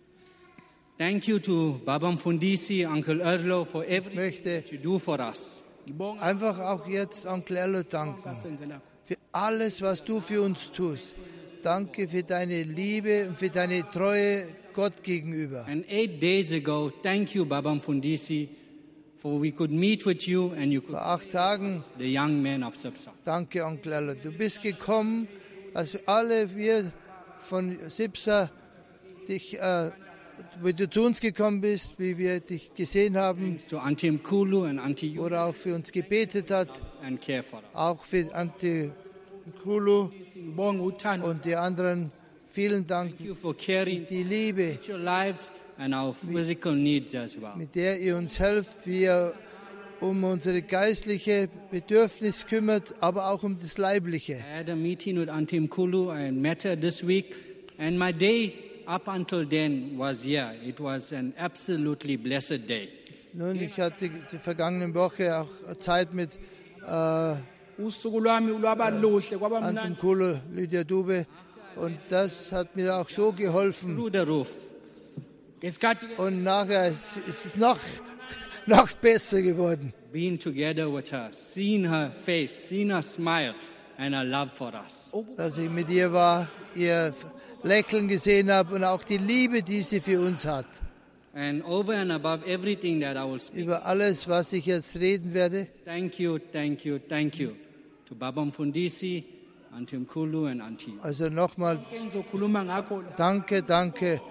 Thank you to Babam Fundisi, Uncle Erlo, for everything möchte that you do for us. ngibonga Einfach auch jetzt Onkel Erlo danken. asenzelakho. Für alles, was du für uns tust. Danke für deine Liebe und für deine Treue Gott gegenüber. And eight days ago, thank you, Babam Fundisi, for we could meet with you and you could Vor acht Tagen, the young men of Sipsa. danke Onkel Erlo. Du bist gekommen, als alle wir von Sipsa dich, äh, wie du zu uns gekommen bist, wie wir dich gesehen haben, Thanks to Auntie Mkulu and Auntie Yu oder auch für uns gebetet hat, and care for us. auch für Ante Kulu Ngibonga uthando und die anderen. Vielen Dank Thank you for caring die Liebe, for your lives and our physical needs as well. mit der ihr uns helft, wie ihr um unsere geistliche Bedürfnis kümmert, aber auch um das Leibliche. I had a meeting with Auntie Mkulu. I met her this week, and my day up until then was here. It was an absolutely blessed day. Nun, ich hatte die vergangene Woche auch Zeit mit äh, usuku lwami lwaba luhle kwaba Anton mnandi Kulo, Lydia Dube, und das hat mir auch so geholfen. Through the roof. ngesikhathi Und nachher ist ist es noch, noch besser geworden. Being together with her, seeing her face, seeing her smile, and her love for us. Dass ich mit ihr war, ihr Lächeln gesehen habe und auch die Liebe, die sie für uns hat. And over and above everything that I will speak, Über alles, was ich jetzt reden werde, thank you, thank you, thank you to Babam Fundisi, Auntie Mkulu, and Auntie Yu. also nochmal engizokhuluma ngakho danke, danke,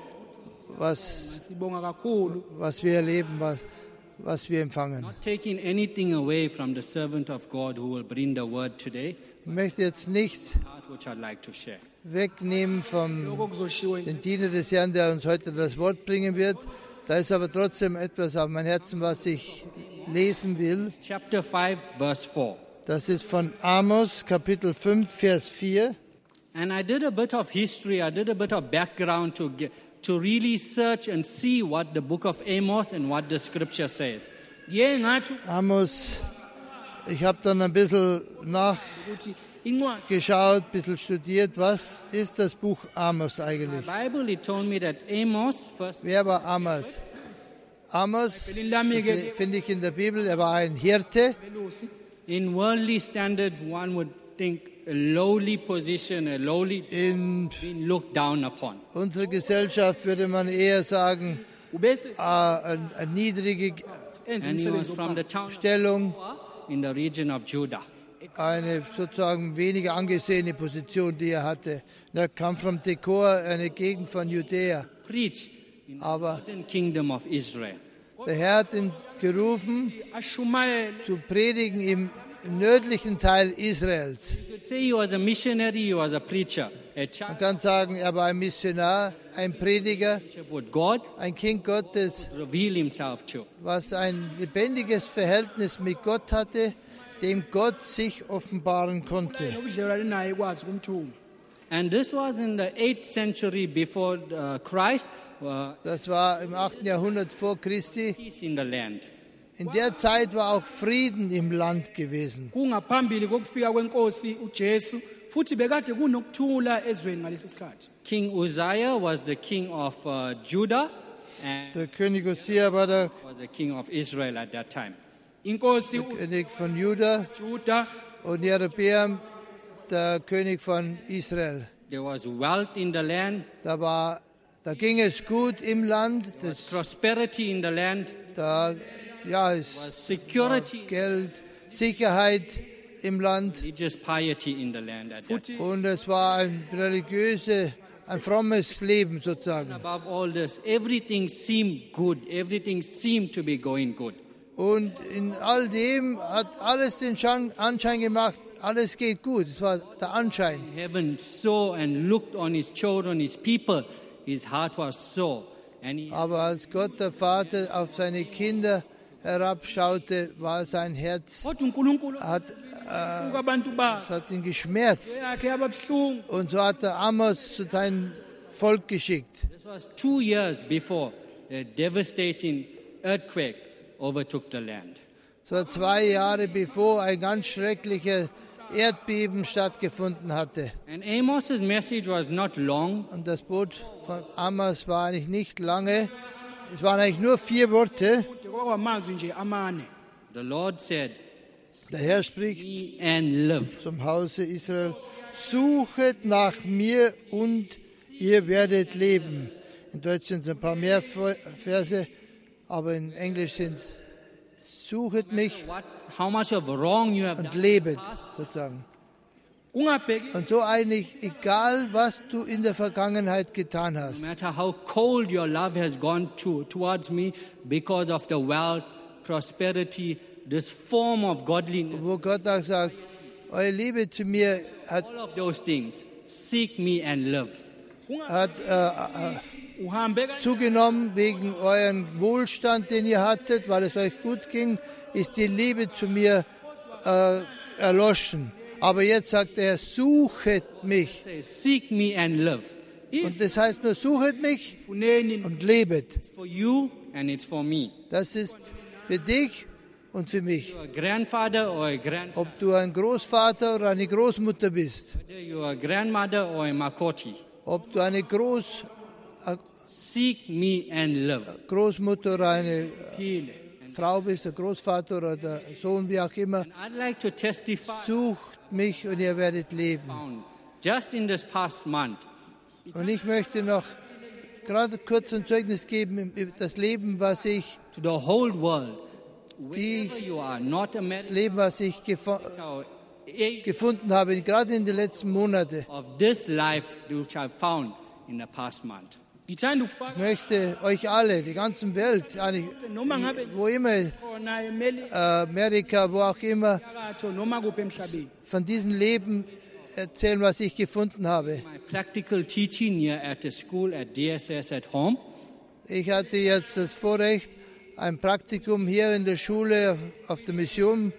was, sibonga kakhulu was wir erleben, was, was wir empfangen. Not taking anything away from the servant of God who will bring the word today, Ich möchte jetzt nicht part which I'd like to share. wegnehmen vom lokho kuzoshiwo den Diener des Herrn, der uns heute das Wort bringen wird. Da ist aber trotzdem etwas auf mein Herzen, was ich lesen will. Chapter five, verse four. Das ist von Amos, Kapitel fünf, Vers vier. And I did a bit of history, I did a bit of background to get, to really search and see what the book of Amos and what the scripture says. ngiye ngathi Amos, ich habe dann ein bisschen ukuthi incwadi nachgeschaut, ein bisschen studiert, was ist das Buch Amos The eigentlich? Bible, it told me that Amos, first, Wer war Amos? Amos, ebheleni lami das ke finde ich in der Bibel, er war ein Hirte. belusi in worldly standards, one would think a lowly position, a lowly, In being looked down upon. unserer Gesellschaft würde man eher sagen, ubese äh, eine, eine niedrige enza And he was umsebenzi from the ophansi. town of Stellung, in the region of Judah. eine sozusagen weniger angesehene Position, die er hatte. Er kam vom Tekor, eine Gegend von Judäa. Preach in the Aber northern kingdom of Israel. der Herr hat ihn gerufen, ashumayele zu predigen im, im nördlichen Teil Israels. You could say he was a missionary, he was a preacher, a Man child kann sagen, er war ein Missionar, ein Prediger, with God, ein Kind Gottes, reveal himself to. was ein lebendiges Verhältnis mit Gott hatte, dem Gott sich offenbaren konnte. nobudlelwane naye kwazi kumthuma And this was in the eighth century before uh, Christ, uh, Das war im achten Jahrhundert vor Christi. peace in the land. In der Zeit war auch Frieden im Land gewesen. kungaphambili kokufika kwenkosi uJesu futhi bekade kunokuthula ezweni ngalesi sikhathi King Uzziah was the king of uh, Judah and Der König Hosea war der was the king of Israel at that time. inkosi König von Juda uJuda und Jerobeam der König von Israel. There was wealth in the land, Da, war, da ging es gut im Land, there was das, prosperity in the land, da ja, es was security, Geld, Sicherheit im Land religious piety in the land at that time. und es war ein religiöses, ein frommes Leben sozusagen. Above all this, everything seemed good. Everything seemed to be going good. Und in all dem hat alles den Schein- Anschein gemacht, alles geht gut. Es war der Anschein. Heaven saw and looked on his children, his people. His heart was sore. And he Aber als Gott der Vater auf seine Kinder herabschaute, war sein Herz, kodwa uNkulunkulu hat, kubantu ba es hat ihn geschmerzt. yakhe yababhlungu. Und so hat er Amos zu seinem Volk geschickt. This was two years before a devastating earthquake overtook the land. So zwei Jahre bevor ein ganz schrecklicher Erdbeben stattgefunden hatte. And Amos's message was not long. Und das Boot von Amos war eigentlich nicht lange. Es waren eigentlich nur vier Worte. Kwakwamazwi nje amane. The Lord said, Der Herr spricht "Be and live." zum Hause Israel: Suchet nach mir und ihr werdet leben. In Deutsch sind es ein paar mehr Verse, aber in Englisch sind es: Suchet mich What, how much of wrong you have und done. lebet, sozusagen. Ungabheki Und so eigentlich, egal was du in der Vergangenheit getan No hast, matter how cold your love has gone to, towards me because of the wealth, prosperity, this form of godliness, wo Gott auch sagt, eure Liebe zu mir hat, all of those things, seek me and live. hat äh, äh, uhambe kanjani? zugenommen wegen euren Wohlstand, den ihr hattet, weil es euch gut ging, ist die Liebe zu mir äh, erloschen. Aber jetzt sagt er, suchet mich. Say, seek me and live. Und das heißt nur, suchet mich Funeni und lebet. It's for you and it's for me. Das ist für dich und für mich. You're a grandfather or a grandfather, Ob du ein Großvater oder eine Großmutter bist, you're a grandmother or a makoti. ob du eine Groß, äh, Seek me and live. Großmutter oder eine phile. Frau bist, der Großvater oder der Sohn, wie auch immer, And I'd like to testify sucht mich und ihr werdet leben. found just in this past month. Und ich möchte noch gerade kurz ein Zeugnis geben über das Leben, was ich, To the whole world, die, wherever you are, North das America, Leben, was ich gefo- or Asia, gefunden habe, gerade in den letzten Monaten. of this life which I found in the past month. Ngithanda Ich ukufaka möchte euch alle, die ganze Welt, eigentlich, noma ngabe wo immer, äh, khona emeli Amerika, wo auch immer, phakatho noma kuphi emhlabeni. von diesem Leben erzählen, was ich gefunden habe. My practical teaching here at the school at D S S at home, Ich hatte jetzt das Vorrecht, ein Praktikum hier in der Schule auf der Mission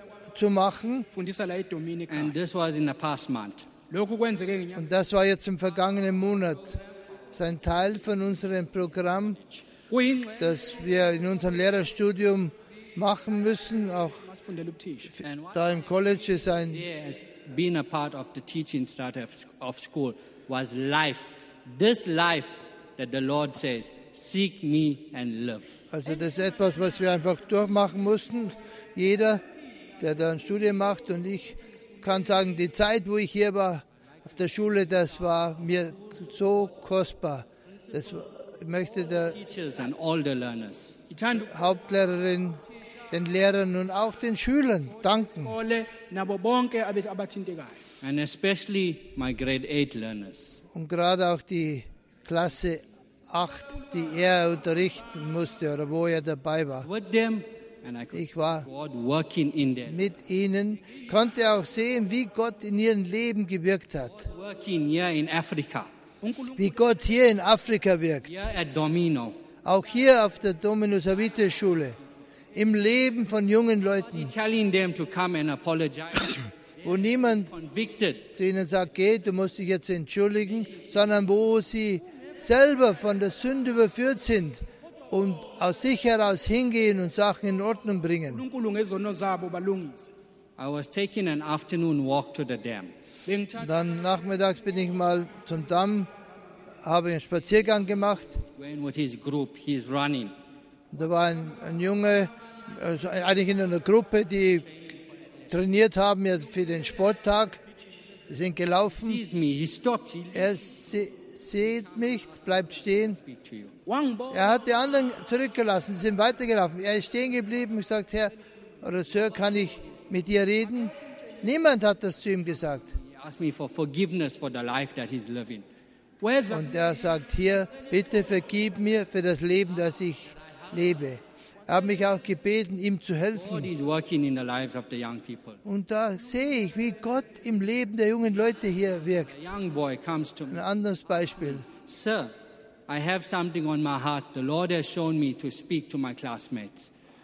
zu machen. Fundisa la eDomini and ekhaya. this was in the past month. Lokhu kwenzeke ngenyanga Und das war jetzt im vergangenen Monat. Das ist ein Teil von unserem Programm, kuyingxe das wir in unserem Lehrerstudium machen müssen. Auch masifundela ubuthisha. And what da im College ist ein, there has been a part of the teaching start of, of school was life. This life that the Lord says, seek me and live. also das ist etwas, was wir einfach durchmachen mussten. Jeder, der da ein Studium macht, und ich kann sagen, die Zeit, wo ich hier war auf der Schule, das war mir so kostbar. Das, ich möchte der Teachers and all the learners. Ngithanda Hauptlehrerin, den Lehrern und auch den Schülern danken. ukole nabo bonke abe- abathintekayo. And especially my grade eight learners. Und gerade auch die Klasse acht, die er unterrichten musste oder wo er dabei war. With them, and I could Ich war see God working in them, mit ihnen, konnte auch sehen, wie Gott in ihrem Leben gewirkt hat. working here in Africa, Wie Gott hier in Afrika wirkt. here at Domino, Auch hier auf der Dominus Avitus Schule. Im Leben von jungen Leuten, telling them to come and apologize, wo niemand convicted, zu ihnen sagt, geh, du musst dich jetzt entschuldigen, sondern wo sie selber von der Sünde überführt sind und aus sich heraus hingehen und Sachen in Ordnung bringen. uNkulunkulu ngezono zabo balungise. I was taking an afternoon walk to the dam. Bengithatha Dann nachmittags bin ich mal zum Damm, habe einen Spaziergang gemacht. Going with his group, he's running. Da war ein, ein Junge, also eigentlich in einer Gruppe, die trainiert haben jetzt für den Sporttag. Die sind gelaufen. Sees me, he stopped, he Er se sieht mich, bleibt stehen. speak to you. wangibona Er hat die anderen zurückgelassen, sie sind weitergelaufen. Er ist stehen geblieben und gesagt, Herr oder Sir, kann ich mit dir reden? Niemand hat das zu ihm gesagt. He asked me for forgiveness for the life that he's living. weza Und er sagt, hier, bitte vergib mir für das Leben, das ich lebe. Er hat mich auch gebeten, ihm zu God helfen. is working in the lives of the young people. Und da sehe ich, wie Gott im Leben der jungen Leute hier wirkt. A young boy comes to Ein me, anderes Beispiel. Sir, I have something on my heart. The Lord has shown me to speak to my classmates.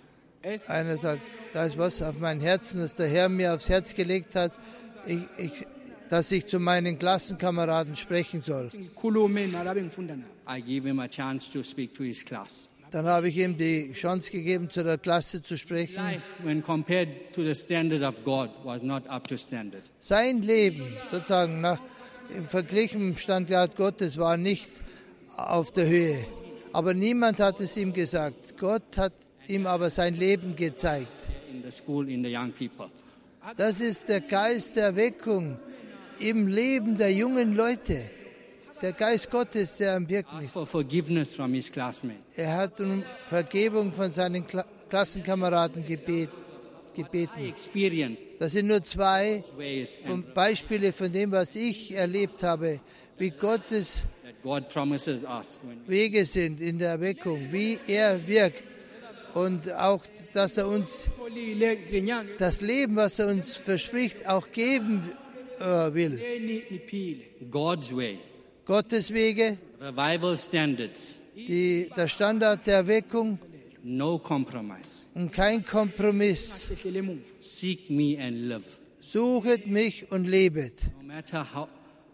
Einer sagt, da ist was auf mein Herzen, das der Herr mir aufs Herz gelegt hat, ich, ich, dass ich zu meinen Klassenkameraden sprechen soll. ngikhulume nalabo engifunda nabo. I give him a chance to speak to his class. Dann habe ich ihm die Chance gegeben, zu der Klasse zu sprechen. Life, when compared to the standard of God, was not up to standard. Sein Leben, sozusagen nach, im verglichen Standard Gottes, war nicht auf der Höhe. Aber niemand hat es ihm gesagt. Gott hat ihm aber sein Leben gezeigt. In the school, in the young people. Das ist der Geist der Erweckung im Leben der jungen Leute. Der Geist Gottes, der am Wirken Ask ist. for forgiveness from his classmates. Er hat um Vergebung von seinen Kla- Klassenkameraden gebet, I gebeten. experienced Das sind nur zwei ways von and Beispiele von dem, was ich erlebt habe, wie Gottes that God promises us. When Wege sind in der Erweckung, wie er wirkt und auch, dass er uns Olile lenyanga das Leben, was er uns verspricht, auch geben äh, will. eni niphile. God's way, Gottes Wege, revival standards, die, der Standard der Erweckung no compromise. und kein Kompromiss. Hlehlele emuva. Seek me and live. Suchet mich und lebet. No matter how,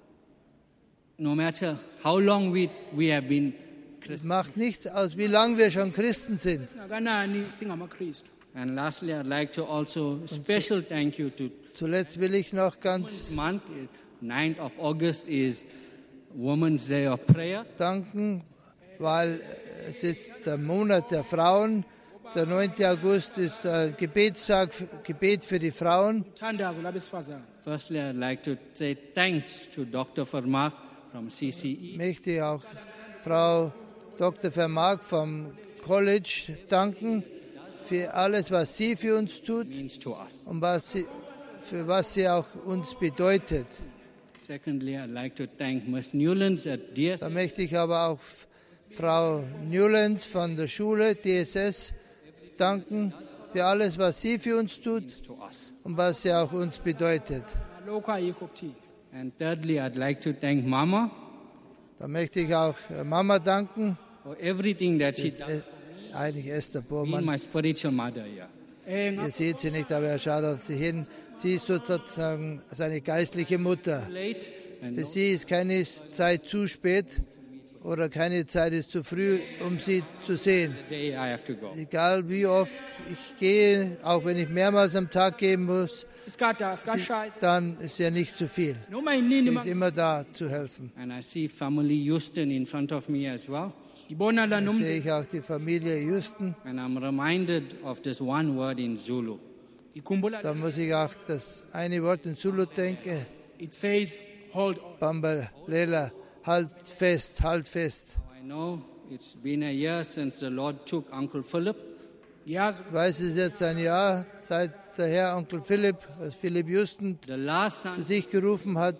no matter how long we, we have been Es Christians. macht nichts aus, wie lange wir schon Christen sind. Singakanani singamakristu. And lastly, I'd like to also special thank you to Zuletzt will ich noch ganz this month, ninth of August is Women's Day of Prayer. danken, weil es ist der Monat der Frauen. Der neunte August ist der Gebetstag, Gebet für die Frauen. Thandazo labesifazane. Firstly, I'd like to say thanks to Doctor Vermaak from C C E. Möchte ich auch Frau Doktor Vermaak vom College danken für alles, was sie für uns tut Means to us. und was sie, für was sie auch uns bedeutet. Secondly, I'd like to thank Miss Newlands at D S Da möchte ich aber auch Frau Newlands von der Schule D S S danken für alles, was sie für uns tut to us. und was sie auch uns bedeutet. Lokho ayikho kuthini. And thirdly, I'd like to thank Mama Da möchte ich auch äh, Mama danken, for everything that she das does. ist äh, eigentlich Esther Being Bormann. my spiritual mother here. Eh Ihr seht sie nicht, aber er schaut auf sie hin. Sie ist sozusagen seine geistliche Mutter. Late and Für sie ist keine Zeit zu spät oder keine Zeit ist zu früh, um sie zu sehen. the day I have to go. Egal wie oft ich gehe, auch wenn ich mehrmals am Tag gehen muss, isikada sikashaya. dann ist ja nicht zu viel. Noma Sie yinini ist immer da zu helfen. And I see family Houston in front of me as well. ngibona la Sehe nomntu ich auch die Familie Houston. And I'm reminded of this one word in Zulu. ngikhumbula Da muss ich auch das eine Wort in Zulu denken. it says hold on. Bamba Lela, halt fest, halt fest. I know it's been a year since the Lord took Uncle Philip. Ngiyazi Ich weiß, es ist jetzt ein Jahr, seit der Herr Onkel Philipp, also Philipp Houston, The last zu Sunday, sich gerufen hat.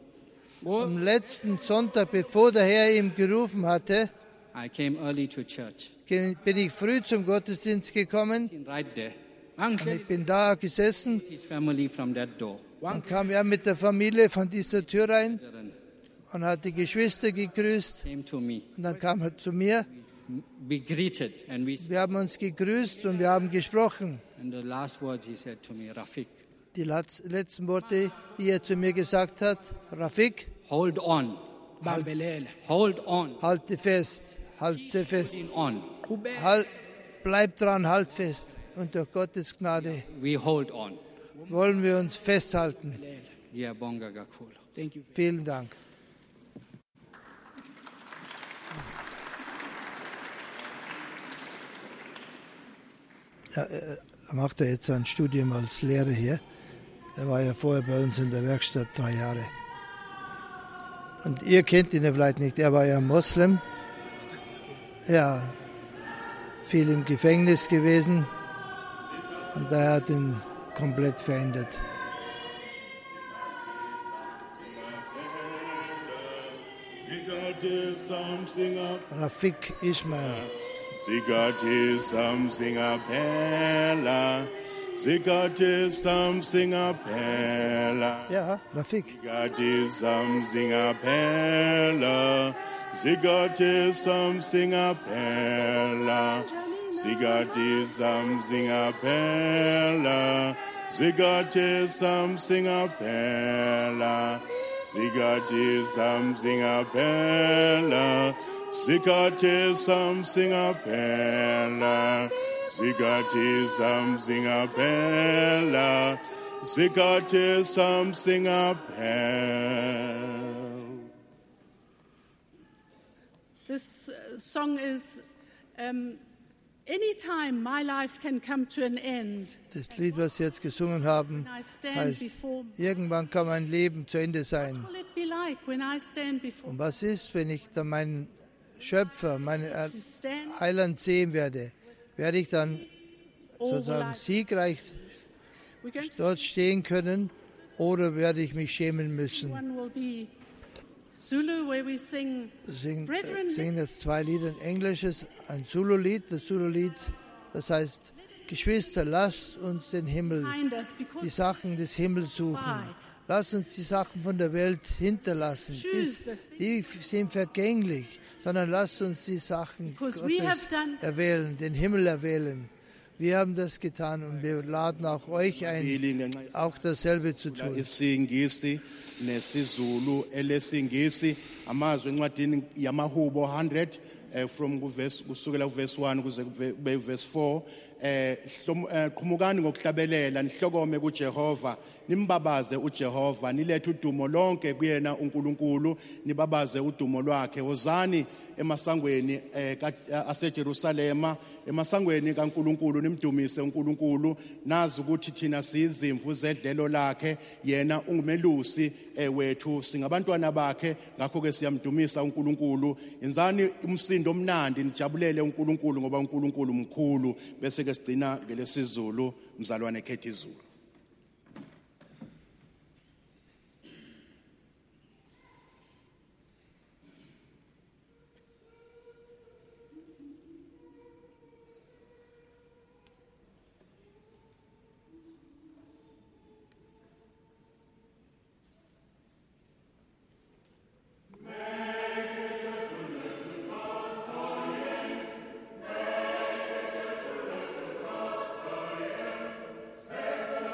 ngo Am letzten Sonntag, bevor der Herr ihn gerufen hatte, I came early to church. bin ich früh zum Gottesdienst gekommen Right there, und ngangihleli ich bin da gesessen. his family from that door. Dann kam er mit der Familie von dieser Tür rein Then und hat die Geschwister gegrüßt. came to me. Und dann kam er zu mir. We greeted and we Wir haben uns gegrüßt und wir haben gesprochen. and the last words he said to me, Rafiq, Die latz- letzten Worte, die er zu mir gesagt hat, Rafik, hold on, bambelela hold on, halte fest, halte fest, lean on. qhubeka halt, bleib dran, halt fest. Und durch Gottes Gnade We hold on. wollen wir uns festhalten. Ngiyabonga kakhulu. thank you. Vielen Dank. Ja, er macht er jetzt ein Studium als Lehrer hier. Er war ja vorher bei uns in der Werkstatt drei Jahre. Und ihr kennt ihn ja vielleicht nicht, er war ja Moslem. Ja, viel im Gefängnis gewesen. Und er hat ihn komplett verändert. Sigati something up, Rafik Ismail. Sigati something up, Ella. Sigati something up, Ella. Ja, Rafik. Sigati something up, Ella. Sigati something up, Ella. Sikati something a pella. Sikati something a pella. Sikati something a pella. Sikati something a pella. Sikati something a pella. Sikati something a pella. This uh, song is, um, anytime my life can come to an end, Das Lied, was Sie jetzt gesungen haben, when I stand heißt, before, irgendwann kann mein Leben zu Ende sein. what will it be like when I stand before Und was ist, wenn ich dann meinen Schöpfer, meinen Er- to stand, Heiland sehen werde? Werde ich dann or will sozusagen I, siegreich we're going to, dort stehen können oder werde ich mich schämen müssen? one will be Zulu, where we sing, Wir singen, Brethren, singen jetzt zwei Lieder, ein englisches, ein Zulu-Lied. Das Zulu-Liid, das heißt, Geschwister, lasst uns den Himmel, behind us, die because Sachen des Himmels suchen. Lasst uns die Sachen von der Welt hinterlassen. Die, die sind vergänglich, sondern lasst uns die Sachen Because we Gottes have done- erwählen, den Himmel erwählen. Wir haben das getan und wir laden auch euch ein, auch dasselbe zu tun. isingisi nesizulu elesingisi amazwi encwadini yamahubo one hundred eh, from verse kusukela verse one kuze kube verse four eh hlom- eh, qhumukani ngokuhlabelela nihlokome kuJehova nimbabaze uJehova nilethe udumo lonke kuyena uNkulunkulu nibabaze udumo lwakhe wozani emasangweni eh, ka- aseJerusalema emasangweni kaNkulunkulu nimdumise uNkulunkulu nazi ukuthi thina siyizimvu zedlelo lakhe yena ungumelusi eh, wethu singabantwana bakhe ngakho ke siyamdumisa uNkulunkulu yenzani umsindo omnandi nijabulele uNkulunkulu ngoba uNkulunkulu mkhulu bese ke sigcina ngelesizulu mzalwane khetha izulu. Seven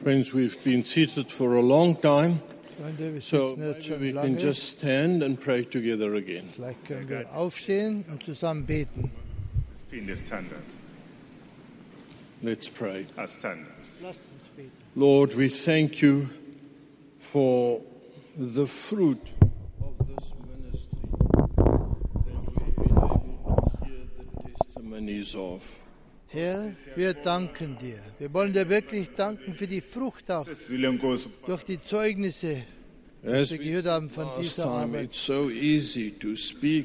Friends, we've been seated for a long time, Freunde, wir so sitzen jetzt maybe schon we can lange. just stand and pray together again. Vielleicht können wir aufstehen und zusammen beten. Siphinde sithandaze. Let's pray. Asithandaze. Lasst uns beten. Lord, we thank you for the fruit of this ministry that we've been able to hear the testimonies of. Herr, wir danken dir. Wir wollen dir wirklich danken für die Frucht auch Sesizwile Nkosi. durch die Zeugnisse, As wir we gehört haben von last dieser time, Arbeit. it's so easy to speak,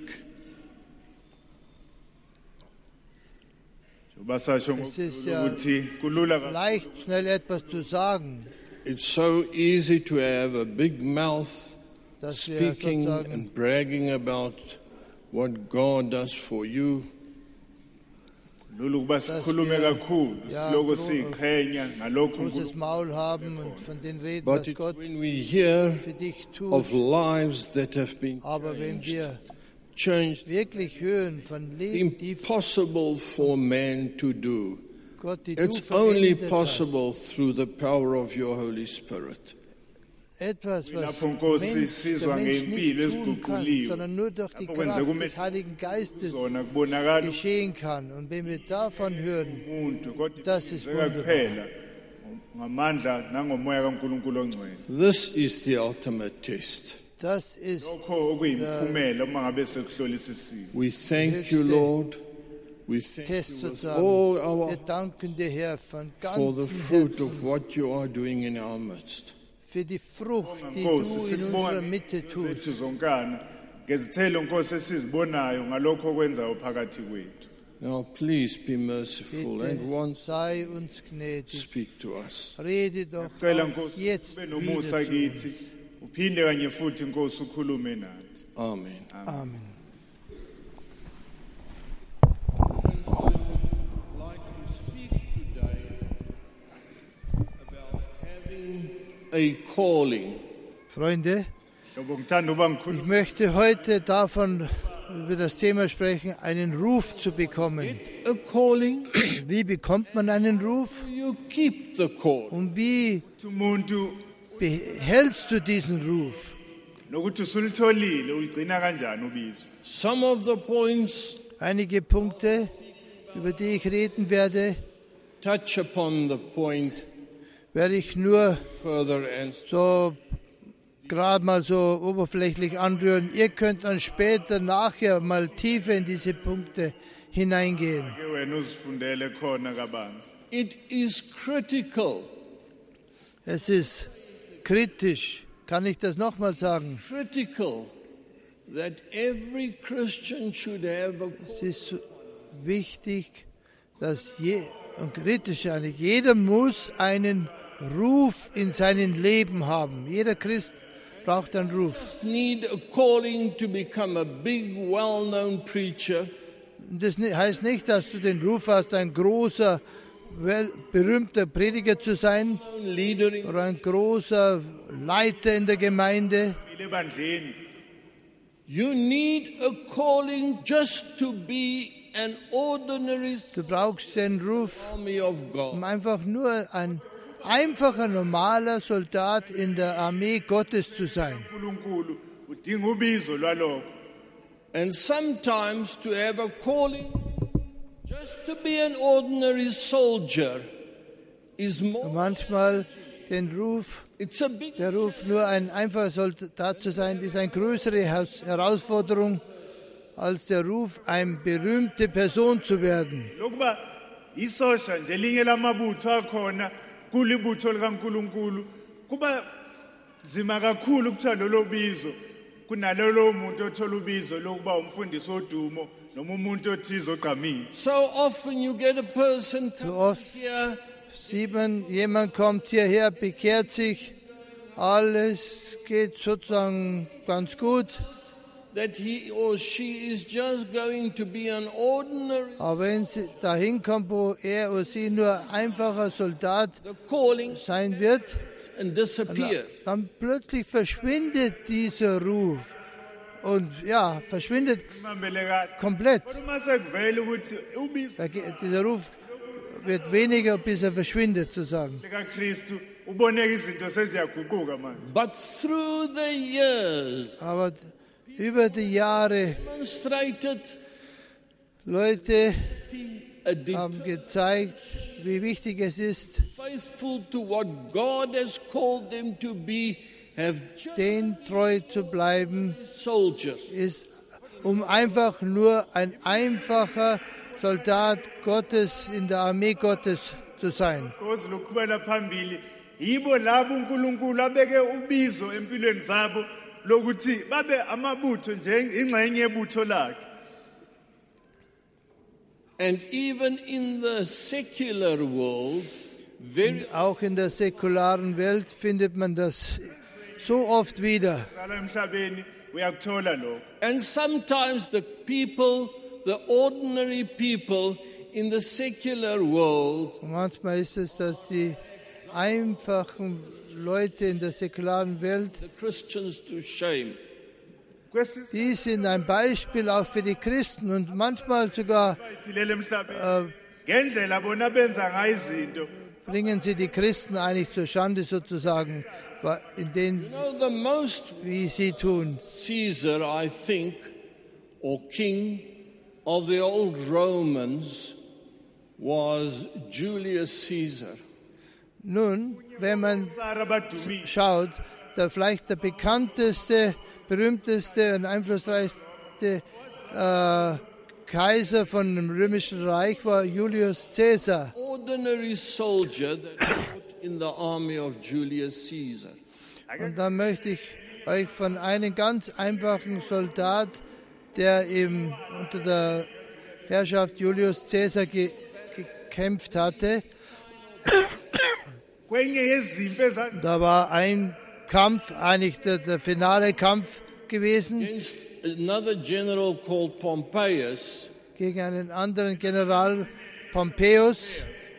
Basasho Es ist ja ukuthi kulula kakhulu leicht, schnell etwas zu sagen, it's so easy to have a big mouth dass wir speaking sozusagen and bragging about what God does for you. lula ukuba sikhulume wir- kakhulu ja, siloko gro- siqhenya ngalokho großes uNkulunkulu Maul haben und von den Reden, But was it's Gott when we hear für dich of tut. lives that have been Aber wenn changed, wir changed wirklich hören von Leben, die impossible for man to do. Gott, die du It's only verändert possible through the power of your Holy Spirit. hast. Etwas, was Lapho Nkosi Mensch, sizwa der Mensch ngempilo nicht tun kann, esiguquliwe. sondern nur durch die Lapho kwenzeka Kraft ume- des Heiligen Geistes zona kubonakala geschehen kann. Und wenn wir davon hören, umuntu kodwa Das ist kwenzeka wunderbar. kuphela ngamandla nangomoya kaNkulunkulu ongcwele. This is the ultimate test. das ist Lokho okuyimphumela uma ngabe sekuhlolisa isimo. We thank you, höchste Lord. We thank Test you with sozusagen. all our Wir danken dir, Herr, von for the ganzem fruit of Herzen what you are doing in our midst. für die Frucht, die du Nkosi in sikubonga unserer Mitte tust. zethu zonkana ngezithelo Nkosi esizibonayo ngalokho okwenzayo phakathi kwethu. Now, please be merciful and Bitte once sei uns gnädig. speak to us. Rede doch Cela auch Nkosi jetzt ube nomusa wieder zu kithi uns. uphinde kanye futhi Nkosi ukhulume nathi. Amen. Amen. Friends, I would like to speak today about having a calling. Freunde, Hlobo ngithanda uba ich ngikhuluma möchte heute davon über das Thema sprechen, einen Ruf zu bekommen. A calling, Wie bekommt man einen Ruf? you keep the call. Und wie ukuthi umuntu behältst du diesen Ruf? nokuthi usulitholile uligcina kanjani ubizo. Some of the points Einige Punkte, über die ich reden werde, touch upon the point werde ich nur further and so gerade mal so oberflächlich anrühren. Ihr könnt dann später, nachher mal tiefer in diese Punkte hineingehen. Ke wena uzifundele khona kabanzi. it is critical, Es ist kritisch. Kann ich das nochmal sagen? critical that every Christian should have a Es ist so wichtig, dass je, und kritisch eigentlich, jeder muss einen Ruf in seinem Leben haben. Jeder Christ braucht einen Ruf. need a calling to become a big, well-known preacher. Und das ni- heißt nicht, dass du den Ruf hast, ein großer, wel- berühmter Prediger zu sein leader in, oder ein großer Leiter in der Gemeinde. Ile bandleni you need a calling just to be an ordinary Du brauchst den Ruf, army of God. um einfach nur ein einfacher, normaler Soldat in der Armee Gottes zu sein. uNkulunkulu udinga ubizo lwalokho. And sometimes to have a calling just to be an ordinary soldier is Und more, manchmal den Ruf, it's a big, der Ruf, nur ein einfacher Soldat zu sein, ist eine größere Haus- Herausforderung, als der Ruf, eine berühmte Person zu werden. Lokuba isosha nje linye lamabutho akhona kulibutho likaNkulunkulu kuba nzima kakhulu ukuthola lolo bizo kunalolo muntu othola ubizo lokuba umfundisi odumo noma umuntu othize ogqamile. so often you get a person So comes oft here, sieht man, jemand kommt hierher, bekehrt sich, alles geht sozusagen ganz gut, that he or she is just going to be an ordinary, aber wenn sie dahin kommt, wo er oder sie nur einfacher Soldat the calling sein wird, and disappears. dann plötzlich verschwindet dieser Ruf und ja, verschwindet Imambele kahle. komplett. Kodwa uma sekuvela ukuthi ubizo Da ge- Dieser Ruf wird weniger, bis er verschwindet, sozusagen. likaKristu uboneka izinto seziyaguquka manje. But through the years, Aber über die Jahre, demonstrated Leute a haben det- gezeigt, wie wichtig es ist, faithful to what God has called them to be, have just den treu zu bleiben, soldiers. ist, um einfach nur ein einfacher Soldat Gottes in der Armee Gottes zu sein. Ngozi lokuqhubela phambili yibo labo uNkulunkulu abeke ubizo empilweni zabo lokuthi babe amabutho njengengxenye yebutho lakhe. And even in the secular world, very Auch in der säkularen Welt findet man das so oft wieder. Njalo emhlabeni uyakuthola lokho. and sometimes the people, the ordinary people in the secular world, Und manchmal ist es, dass die einfachen Leute in der säkularen Welt, the Christians to shame. Kwesi die sind ein Beispiel auch für die Christen und manchmal sogar philele emhlabeni ngendlela bona benza ngayo izinto. bringen sie die Christen eigentlich zur Schande sozusagen, in denen, You know, the most wie sie tun. Caesar, I think, or king of the old Romans was Julius Caesar. Nun, wenn man Sara badumile. schaut, der vielleicht der bekannteste, berühmteste und einflussreichste äh, Kaiser von dem Römischen Reich war Julius Caesar. Ordinary soldier that fought in the army of Julius Caesar. Und dann möchte ich euch von einem ganz einfachen Soldat, der eben unter der Herrschaft Julius Caesar ge gekämpft hatte. Kwenye yezimpi eza- Da war ein Kampf, eigentlich der, der finale Kampf gewesen Against another general called Pompeius, gegen einen anderen General, Pompeius.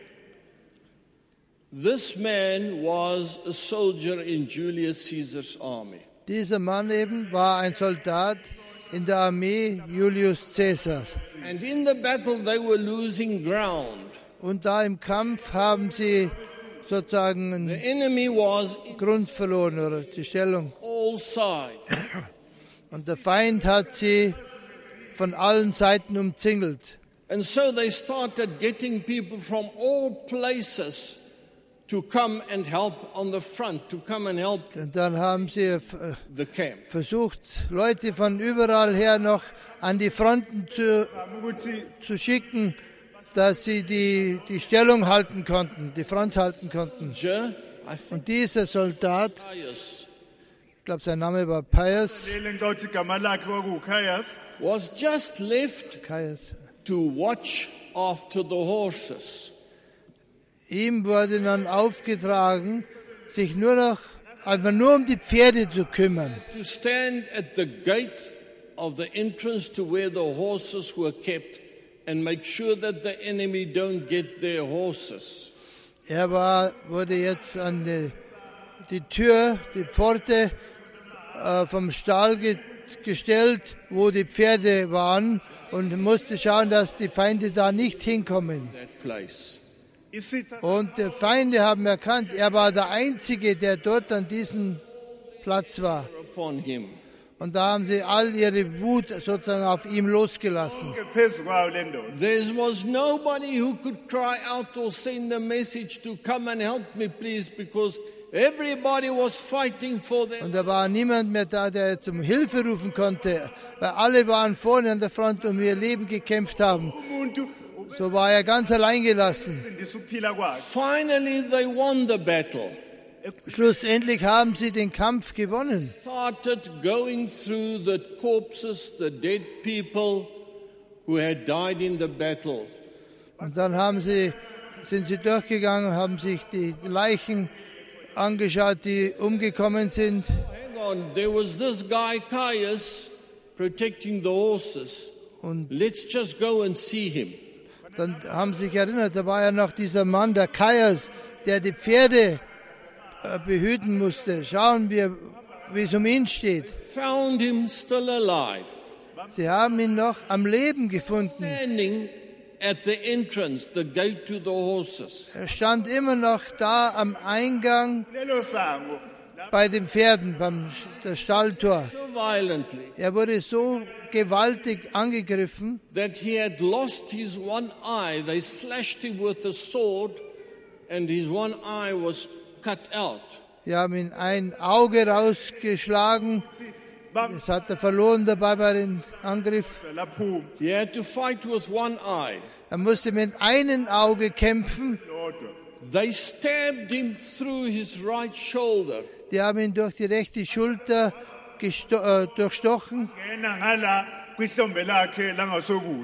this man was a soldier in Julius Caesar's army. Dieser Mann eben war ein Soldat in der Armee Julius Caesars. And in the battle, they were losing ground. Und da im Kampf haben sie sozusagen The einen enemy was in Grund verloren oder die Stellung. all sides. Und der Feind hat sie von allen Seiten umzingelt. And so they started getting people from all places to come and help on the front, to come and help Und dann haben sie äh, the camp. versucht, Leute von überall her noch an die Fronten zu, ukuthi zu schicken, dass sie die, die Stellung halten konnten, die Front halten konnten. Je- I think Und dieser Soldat, Pius ich glaube sein Name war Pius, lele ngicawuthi igama lakhe kwakuwukhayas was just left Pius. to watch after the horses. Ihm wurde dann aufgetragen, sich nur noch, einfach nur um die Pferde zu kümmern. To stand at the gate of the entrance to where the horses were kept and make sure that the enemy don't get their horses. Er war, wurde jetzt an die, die Tür, die Pforte äh, vom Stall ge gestellt, wo die Pferde waren und musste schauen, dass die Feinde da nicht hinkommen. That place. isitha Und die Feinde haben erkannt, er war der Einzige, der dort an diesem Platz war. Upon him. Und da haben sie all ihre Wut sozusagen auf ihm losgelassen. phezu kwayo le ndoda. There was nobody who could cry out or send a message to come and help me, please, because everybody was fighting for them. Und da war niemand mehr da, der jetzt um Hilfe rufen konnte, weil alle waren vorne an der Front um ihr Leben gekämpft haben. Umuntu So war er ganz allein gelassen. usindisa ukuphila kwakhe. Finally, they won the battle. Schlussendlich haben sie den Kampf gewonnen. Started going through the corpses, the dead people who had died in the battle. Und dann haben sie, sind sie durchgegangen, haben sich die Leichen angeschaut, die umgekommen sind. Hang on, there was this guy Caius protecting the horses. Und Let's just go and see him. dann haben sie sich erinnert, da war ja noch dieser Mann, der Kaius, der die Pferde äh, behüten musste. Schauen wir, wie es um ihn steht. Found him still alive, Sie haben ihn noch am Leben gefunden. standing at the entrance, the gate to the horses. Er stand immer noch da am Eingang lelo sango bei den Pferden, beim der Stalltor. So violently Er wurde so gewaltig angegriffen, that he had lost his one eye. They slashed him with a sword, and his one eye was cut out. sie haben ihm ein Auge rausgeschlagen. Das hat er verloren dabei bei dem Angriff. laphuma He had to fight with one eye. Er musste mit einem Auge kämpfen. lodwa They stabbed him through his right shoulder. Die haben ihn durch die rechte Schulter gesto äh, durchstochen. ngena ngala kwihlombe lakhe langasokudla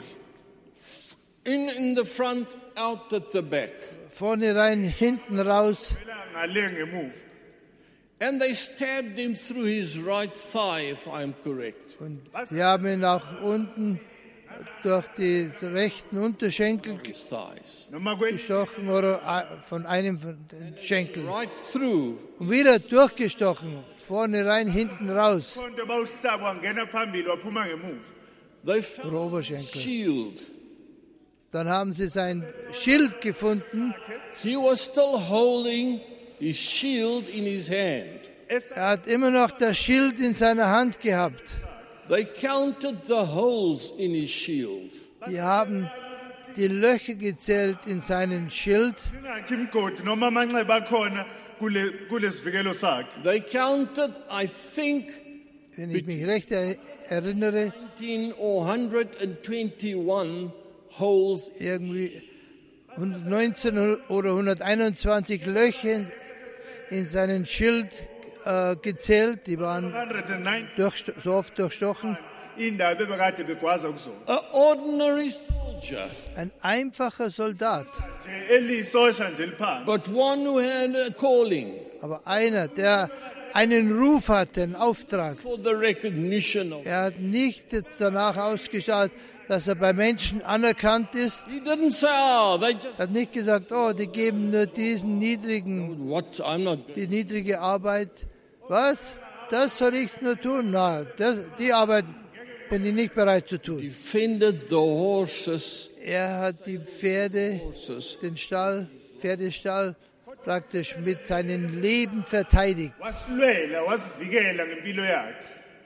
In in the front, out at the back. Vorne rein, hinten raus. ngale ngemuva And they stabbed him through his right thigh, if I'm correct. Und sie haben ihn auch unten durch die rechten Unterschenkel His thighs. noma kweli gestochen oder äh, von einem von den Schenkeln. Right through. Und wieder durchgestochen. Vorne rein, hinten raus. konto bawuhlaba wangena phambili waphuma ngemuva They found Der Oberschenkel. shield. Dann haben sie sein Schild gefunden. He was still holding his shield in his hand. Er hat immer noch das Schild in seiner Hand gehabt. They counted the holes in his shield. Die haben die Löcher gezählt in seinen Schild. ingakho imgodi noma amanxeba akhona kule kulesivikelo sakhe They counted, I think, Wenn ich mich recht er erinnere, nineteen or one hundred twenty-one holes. irgendwie hundertneunzehn oder hunderteinundzwanzig Löcher in seinen Schild äh, gezählt. Die waren one hundred nine durch, so oft durchstochen. indawo bebekade begwaza kuzona An ordinary soldier, Ein einfacher Soldat, nje eliyisosha nje eliphansi but one who had a calling aber einer, der einen Ruf hatte, einen Auftrag. for the recognition of. Er hat nicht danach ausgeschaut, dass er bei Menschen anerkannt ist. He didn't say, oh, they just. Er hat nicht gesagt, oh, die geben nur diesen niedrigen, What? I'm not. die niedrige Arbeit. Was? Das soll ich nur tun? Na, das, die Arbeit bin ich nicht bereit zu tun. Defended the horses. Er hat die Pferde, horses. den Stall, Pferdestall praktisch mit seinem Leben verteidigt. wasilwela wasivikela ngempilo yakhe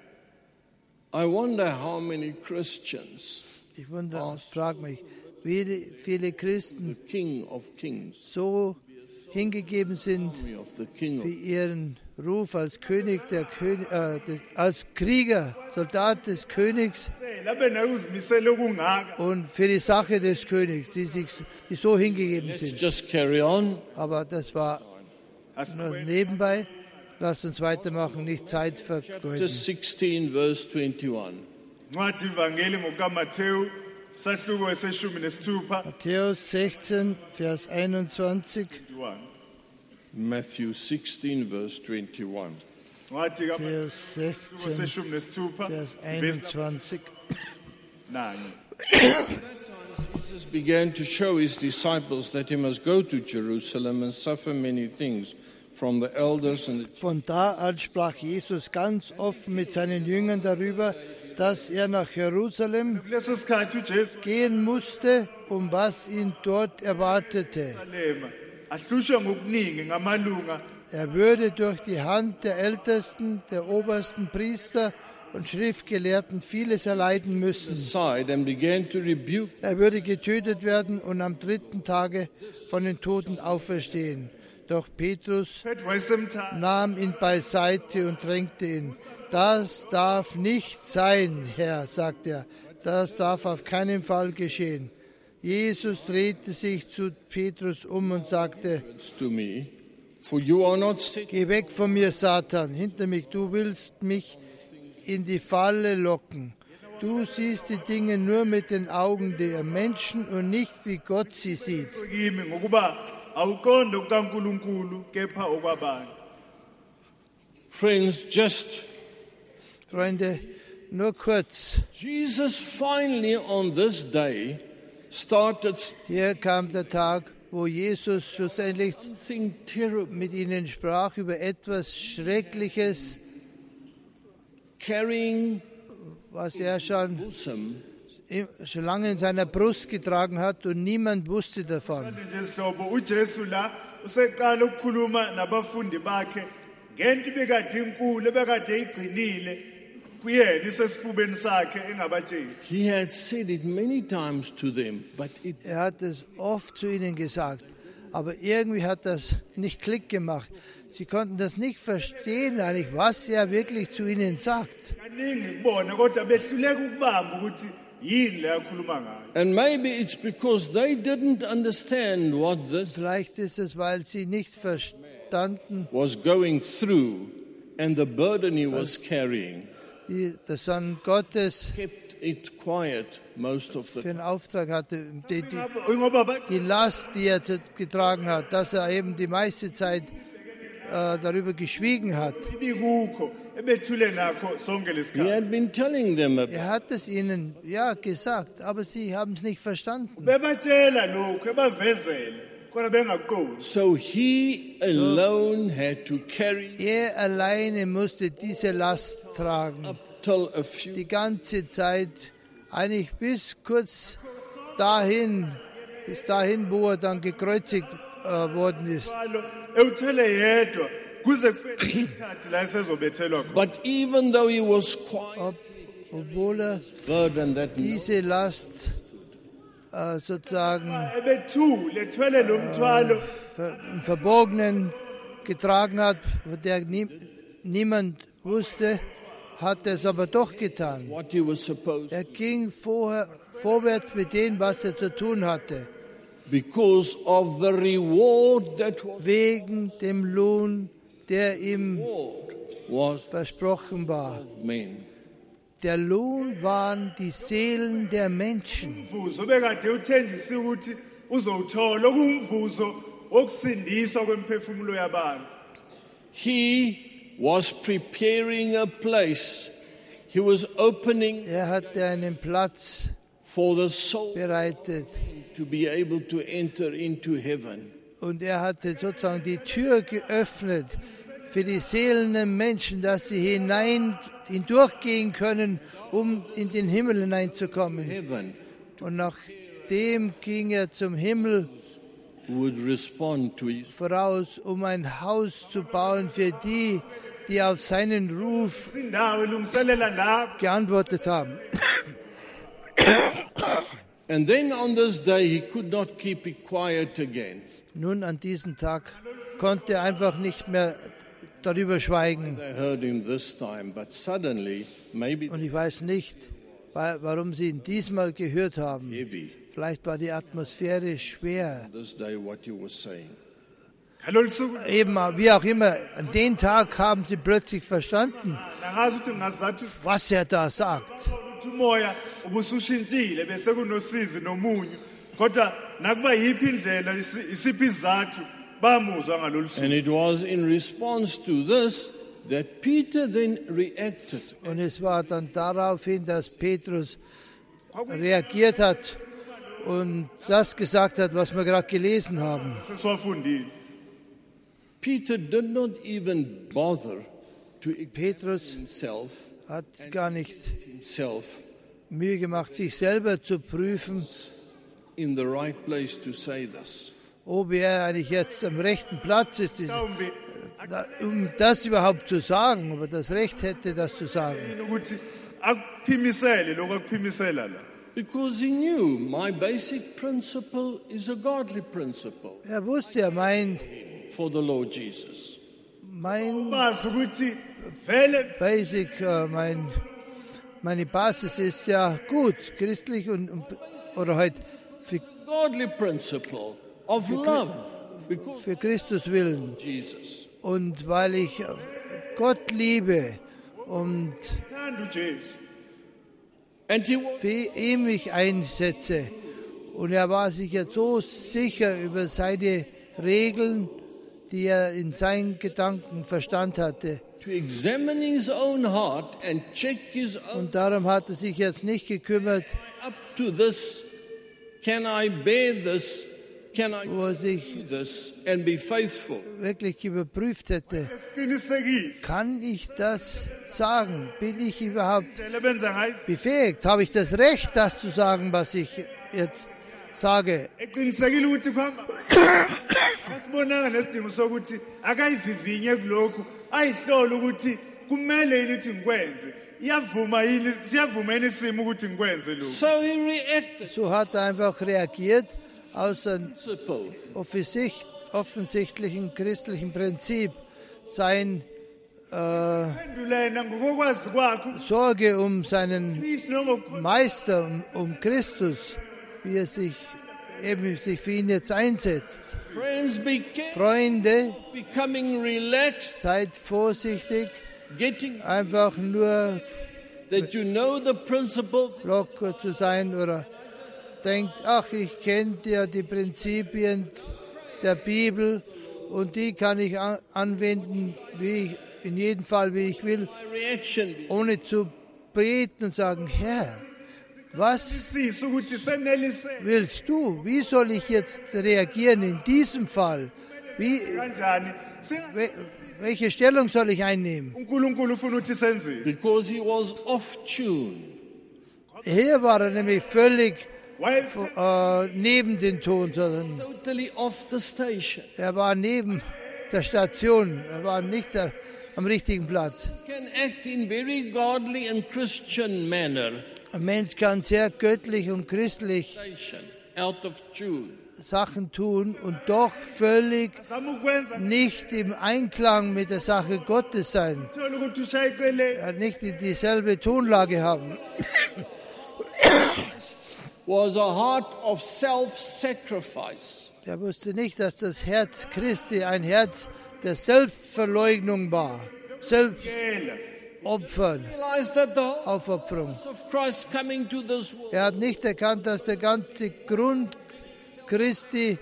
I wonder how many Christians, Ich wundere, frage mich, wie viele Christen the King of Kings, so hingegeben sind army of the King für of ihren Ruf als König, der König äh, des, als Krieger, Soldat des Königs labe naye uzimisele okungaka und für die Sache des Königs, die, sich, die so hingegeben Let's sind. just carry on. Aber das war nur asiqhubeke nebenbei. Lasst uns weitermachen, nicht Zeit Chapter vergeuden. sixteen, verse twenty-one. ncwadi ivangeli ngokamathewu sahluko eseshumi nesithupha Matthäus sechzehn, Vers einundzwanzig. Matthew sixteen, verse twenty-one. ncwadi Matthäus sahluko sechzehn, eseshumi nesithupha Vers vers einundzwanzig. nane Jesus began to show his disciples that he must go to Jerusalem and suffer many things from the elders and the Von da an sprach Jesus ganz offen mit seinen Jüngern darüber, dass er nach Jerusalem kuleso sikhathi ujesu gehen musste, um was ihn dort erwartete. lema ahlushwe ngokuningi ngamalunga Er würde durch die Hand der Ältesten, der obersten Priester und Schriftgelehrten vieles erleiden müssen. side and began to rebuke. Er würde getötet werden und am dritten Tage von den Toten auferstehen. Doch Petrus phethwa esemthatha nahm ihn beiseite und drängte ihn. Das darf nicht sein, Herr, sagt er. Das darf auf keinen Fall geschehen. Jesus drehte sich zu Petrus um und sagte, To me, for you are not set geh weg von mir, Satan, hinter mich, du willst mich in die Falle locken. Du siehst die Dinge nur mit den Augen der Menschen und nicht, wie Gott sie sieht. kimi ngokuba awuqonde kukaNkulunkulu kepha okwabantu friends, just Freunde, nur kurz. Jesus finally on this day started Hier kam der Tag, wo Jesus schlussendlich something terrible, mit ihnen sprach über etwas Schreckliches, carrying was er schon bosom schon lange in seiner Brust getragen hat und niemand wusste davon. nje sihlobo uJesu la useqala ukukhuluma nabafundi bakhe ngento bekade inkulu bekade igcinile kuyena isesifubeni sakhe engabatsheli. He had said it many times to them, but it Er hat es oft zu ihnen gesagt, aber irgendwie hat das nicht Klick gemacht. Sie konnten das nicht verstehen, eigentlich, was er wirklich zu ihnen sagt. Kaningi ngibona kodwa behluleka ukubamba ukuthi yini la yakhuluma ngayo. and maybe it's because they didn't understand what this Vielleicht ist es, weil sie nicht verstanden, was going through and the burden he was carrying. die, der Sohn Gottes Kept it quiet most of the für einen Auftrag hatte, die, die, Ngoba ba- die Last, die er zu- getragen hat, dass er eben die meiste Zeit äh, darüber geschwiegen hat. ibikukho ebethule nakho sonke He lesikhathi. had been telling them about Er hat es ihnen ja gesagt, aber sie haben es nicht verstanden. Bebatshela lokho ebavezela kodwa bengakuqondi. so he alone had to carry Er alleine musste diese Last tragen, up till a few die ganze Zeit, eigentlich bis kurz dahin, bis dahin, wo er dann gekreuzigt äh, worden ist. Lo ewuthele yedwa kuze kufike isikhathi la esezobethelwa khona. but even though he was quiet Ob, obwohl er burden that no diese Last äh, sozusagen Ebethule ethwele lo mthwalo ver, im Verborgenen getragen hat, von der nie, niemand wusste, hat er es aber doch getan. what he was supposed Er ging vorher, vorwärts mit dem, was er zu tun hatte, because of the reward that was wegen dem Lohn, der ihm was versprochen war. of men. Der Lohn waren die Seelen der Menschen. umvuzo bekade uthenjisiwe ukuthi uzowuthola okumvuzo wokusindiswa kwemphefumulo yabantu. He was preparing a place. He was opening Er hatte einen Platz for the soul bereitet to be able to enter into heaven. und er hatte sozusagen die Tür geöffnet für die Seelen der Menschen, dass sie hinein hindurchgehen können, um in den Himmel hineinzukommen. Heaven Und nachdem ging er zum Himmel would respond to his. voraus, um ein Haus zu bauen für die, die auf seinen Ruf Indawo ilungiselela lapho geantwortet haben. And then on this day, he could not keep it quiet again. Nun an diesem Tag konnte er einfach nicht mehr darüber schweigen. They heard him this time, but suddenly, maybe Und ich weiß nicht, wa- warum sie ihn diesmal gehört haben. heavy, Vielleicht war die Atmosphäre schwer. this day what he was saying. ngalolu suku Eben, wie auch immer, an dem Tag haben sie plötzlich verstanden, nangazi ukuthi ngazathu was er da sagt. ukuthi umoya ubusushintshile bese kunosizi nomunyu kodwa nakuba yiphi indlela isi- isiphi izathu bamuzwa ngalolu suku. And it was in response to this that Peter then reacted. Und es war dann daraufhin, dass Petrus reagiert hat und das gesagt hat, was wir gerade gelesen haben. Sesiwafundile. Peter did not even bother to examine Petrus himself, hat gar nicht himself Mühe gemacht, sich selber zu prüfen, in the right place to say this. ob er eigentlich jetzt am rechten Platz ist, Mhlawumbe um das überhaupt zu sagen, ob er das Recht hätte, das zu sagen. ukuthi akuphimisele lokho akuphimisela la. Because he knew my basic principle is a godly principle Er wusste ja, mein, for the Lord Jesus. mein Bazi ukuthi vele Basic, äh, mein, meine Basis ist ja gut, christlich und, und oder halt für, Godly principle of love because für Christus willen. of Jesus. Und weil ich Gott liebe und thanda uJesu And he was für ihn mich einsetze. Und er war sich jetzt so sicher über seine Regeln, die er in seinen Gedanken Verstand hatte. to examine his own heart and check his own Und darum hat er sich jetzt nicht gekümmert, up to this. Can I bear this? can I wo er sich do this and be faithful? wirklich überprüft hätte, Siqinisekise. kann ich das sagen? Bin ich überhaupt Indlela benza ngayo befähigt? Habe ich das Recht, das zu sagen, was ich jetzt sage? eqinisekile ukuthi kuhamba akasibonanga nesidingo sokuthi akayivivinye kulokhu ayihlola ukuthi kumele yini ukuthi ngikwenze iyavuma yini siyavuma yini isimo ukuthi ngikwenze lokhu. So he reacted. So hat er einfach reagiert aus einem Principle. offensicht- offensichtlichen christlichen Prinzip, sein äh, Phendula yena ngokwazi kwakho Sorge um seinen Chris noma ukho- Meister, um, um Christus, wie er sich eben sich für ihn jetzt einsetzt. Friends, be careful. Freunde, Becoming relaxed, seid vorsichtig, getting einfach nur that you know the principles. locker zu sein oder denkt, ach, ich kenne ja die Prinzipien der Bibel und die kann ich an- anwenden, wie ich, in jedem Fall, wie ich will, My reaction be. ohne zu beten und sagen, Herr, was sise ukuthi senelise willst du? Wie soll ich jetzt reagieren in diesem Fall? Wie, kanjani Singa- we, welche Stellung soll ich einnehmen? uNkulunkulu ufuna ukuthi senzeni Because he was off tune. Hier war er nämlich völlig Waye- äh, neben den Ton, sondern Totally off the station. er war neben der Station, er war nicht da, am richtigen Platz. Can act in very godly and Christian manner. Ein Mensch kann sehr göttlich und christlich Station. Out of tune. Sachen tun und doch völlig zama ukwenza nicht im Einklang mit der Sache Gottes sein, thola ukuthi ushaye icele er nicht die- dieselbe Tonlage haben. Was a heart of self-sacrifice. Er wusste nicht, dass das Herz Christi ein Herz der Selbstverleugnung war, Selbstopfern, Realize that the whole Aufopferung. of Christ coming to this world Er hat nicht erkannt, dass der ganze Grund Christi,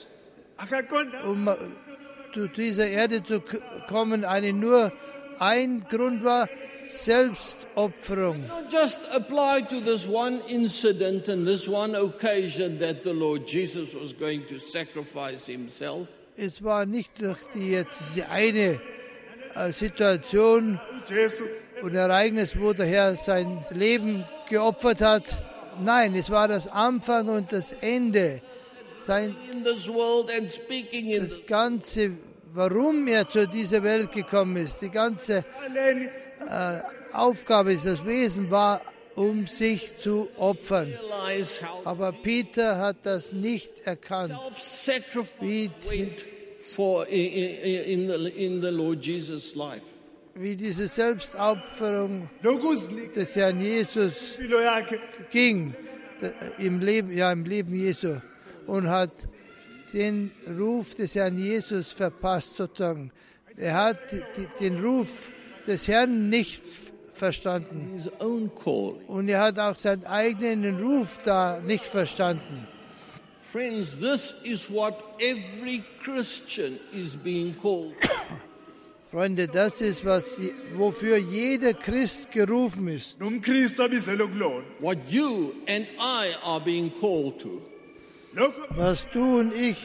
akaqonda um äh, zu dieser Erde zu k- kommen, eine nur ein Grund war, Selbstopferung. not just apply to this one incident and this one occasion that the Lord Jesus was going to sacrifice himself. Es war nicht durch die jetzt diese eine äh, Situation uJesu und Ereignis, wo der Herr sein Leben geopfert hat. Nein, es war das Anfang und das Ende. Sein, In this world and speaking in das Ganze, warum er zu dieser Welt gekommen ist, die ganze aleni äh, Aufgabe, das Wesen war, um sich zu opfern. realize how Aber Peter hat das nicht erkannt. self-sacrifice Wie, went for in, in, in, the, in the Lord Jesus' life. wie diese Selbstaufopferung lokuzinika des Herrn Jesus impilo yakhe ging äh, im Leben, ja, im Leben Jesu und hat den Ruf des Herrn Jesus verpasst sozusagen. Er hat die, den Ruf des Herrn nicht verstanden His own call. und er hat auch seinen eigenen Ruf da nicht verstanden. Friends, this is what every Christian is being called. Freunde, das ist, was, wofür jeder Christ gerufen ist. nomkristu abizelwe kulona What you and I are being called to. lokho Was du und ich,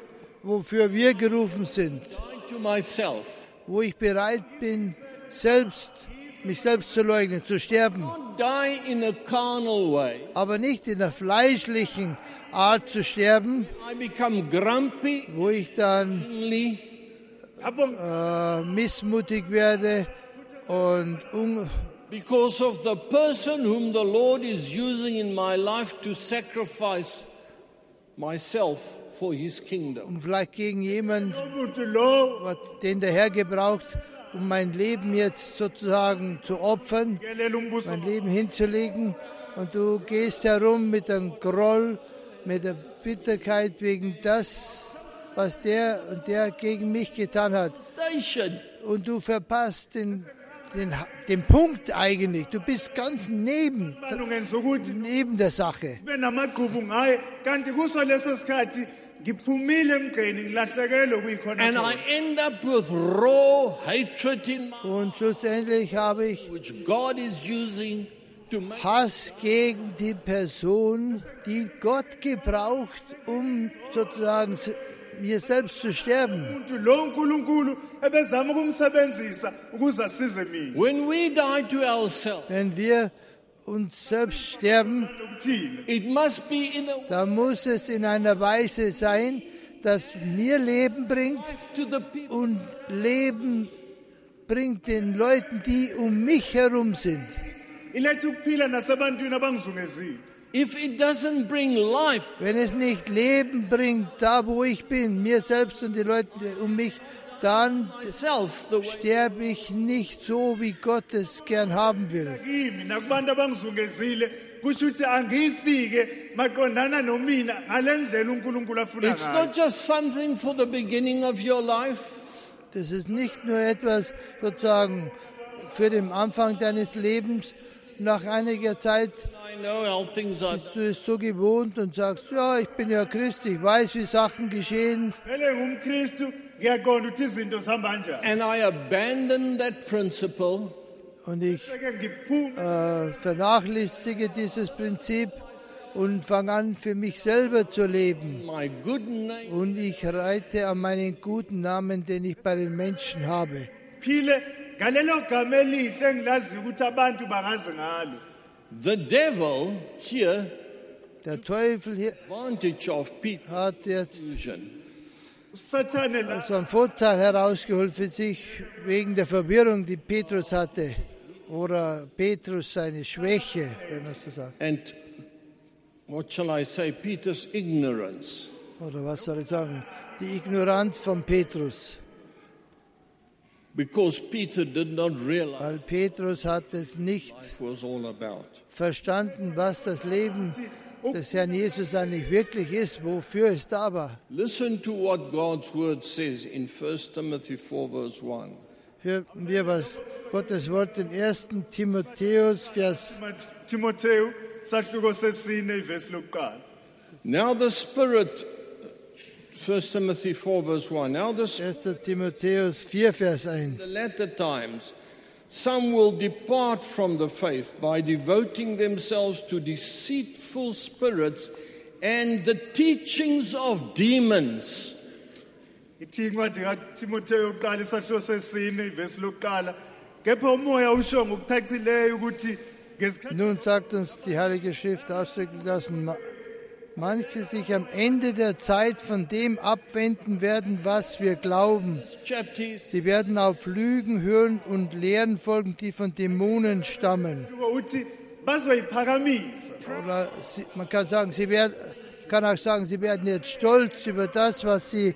wofür wir gerufen sind, Die to myself. wo ich bereit bin, selbst, mich selbst zu leugnen, zu sterben, Not die in a carnal way. aber nicht in der fleischlichen Art zu sterben, I become grumpy, wo ich dann kingly, abong äh, missmutig werde und un because of the person whom the Lord is using in my life to sacrifice myself for his kingdom. und vielleicht gegen jemanden, umuntu lo was- den der Herr gebraucht, um mein Leben jetzt sozusagen zu opfern, kelela umbuso mein Leben hinzulegen. Und du gehst herum mit einem Groll, mit der Bitterkeit wegen das, was der und der gegen mich getan hat. Station. Und du verpasst den, den, den Punkt eigentlich. Du bist ganz neben, ungenza ukuthi neben der Sache. kube namagqubu ngaye kanti kuso leso sikhathi ngiphumile emgqeni ngilahlekelwe kuyikhona And I khona. end up with raw hatred in my Und schlussendlich habe ich which God is using Hass gegen die Person, die Gott gebraucht, um sozusagen mir selbst zu sterben. umuntu lo uNkulunkulu ebezama ukumsebenzisa ukuze asize mina. When we die to ourselves, Wenn wir uns selbst sterben, Ukuthini? it must be in a dann muss es in einer Weise sein, dass mir Leben bringt to the people. und Leben bringt den Leuten, die um mich herum sind. Ilethe ukuphila nasebantwini abangizungezile. If it doesn't bring life, Wenn es nicht Leben bringt, da wo ich bin, mir selbst und die Leute um mich, dann itself, the way sterbe ich nicht so, wie Gott es gern haben will. Kimi nakubantu abangizungezile kusho ukuthi angifike maqondana nomina ngalendlela uNkulunkulu afuna it's ngayo. not just something for the beginning of your life. Das ist nicht nur etwas sozusagen für den Anfang deines Lebens. Nach einiger Zeit I know how things are. bist du es so gewohnt und sagst, ja, ich bin ja Christ, ich weiß, wie Sachen geschehen. Vele ngumKristu ngiyaqonda ukuthi izinto zihamba kanjani. And I abandon that principle Und ich Seke ngiphume äh, vernachlässige dieses Prinzip und fange an, für mich selber zu leben. my good name. Und ich reite an meinen guten Namen, den ich bei den Menschen habe. phile ngalelo gama elihle engilaziyo ukuthi abantu bangazi ngalo. The devil here Der Teufel hier advantage of Peter's hat jetzt illusion. Usathane la so einen Vorteil herausgeholt für sich wegen der Verwirrung, die Petrus hatte. Oder Petrus seine Schwäche, wenn man so sagt. And what shall I say? Peter's ignorance. Oder was soll ich sagen? Die Ignoranz von Petrus. Because Peter did not realize Weil Petrus hat es nicht what it was all about. verstanden, was das Leben des Herrn Jesus eigentlich wirklich ist, wofür es da war. Listen to what God's word says in First Timothy four, verse one. Hören wir, was Gottes Wort in ersten Timotheus, Vers Timotheo sahluko sesine ivesi lokuqala. Now the Spirit, First Timothy four, verse one. Now the Spirit, ersten Timotheus vier, Vers in eins. the latter times, some will depart from the faith by devoting themselves to deceitful spirits and the teachings of demons. Ithi incwadi kaTimotheo uqala isahluko sesine ivesi lokuqala. Kepha umoya usho ngokucacileyo ukuthi ngesikhathi Nun sagt uns die Heilige Schrift ausdrücken lassen, ma- manche sich am Ende der Zeit von dem abwenden werden, was wir glauben. This chapter is Sie werden auf Lügen hören und Lehren folgen, die von Dämonen stammen. uthi bazoyiphakamisa. Oder sie, man kann sagen, sie werden, kann auch sagen, sie werden jetzt stolz über das, was sie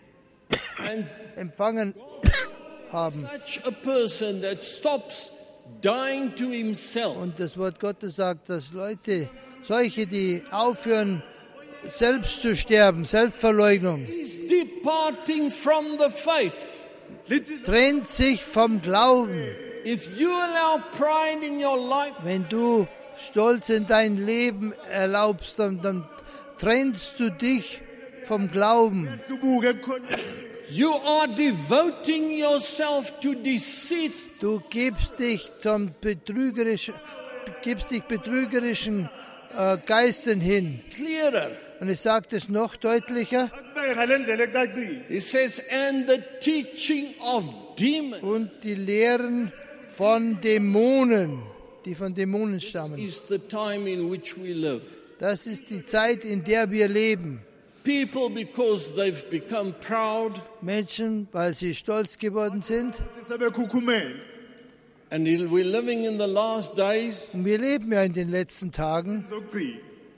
and empfangen haben. such a person that stops dying to himself. Und das Wort Gottes sagt, dass Leute, solche, die aufhören, selbst zu sterben, Selbstverleugnung, He's departing from the faith. trennt sich vom Glauben. If you allow pride in your life, Wenn du Stolz in dein Leben erlaubst, dann, dann trennst du dich vom Glauben. Lubuke khona you are devoting yourself to deceit. Du gibst dich zum betrügerischen, gibst dich betrügerischen äh, Geistern hin. Clearer. Und ich sage das noch deutlicher. kubeke ngalendlela ecacile. It says, and the teaching of demons Und die Lehren von Dämonen, die von Dämonen stammen. is the time in which we live. Das ist die Zeit, in der wir leben. People, because they've become proud Menschen, weil sie stolz geworden sind. Sebekhukhumela. and we're living in the last days, Und wir leben ja in den letzten Tagen. Zokugcina.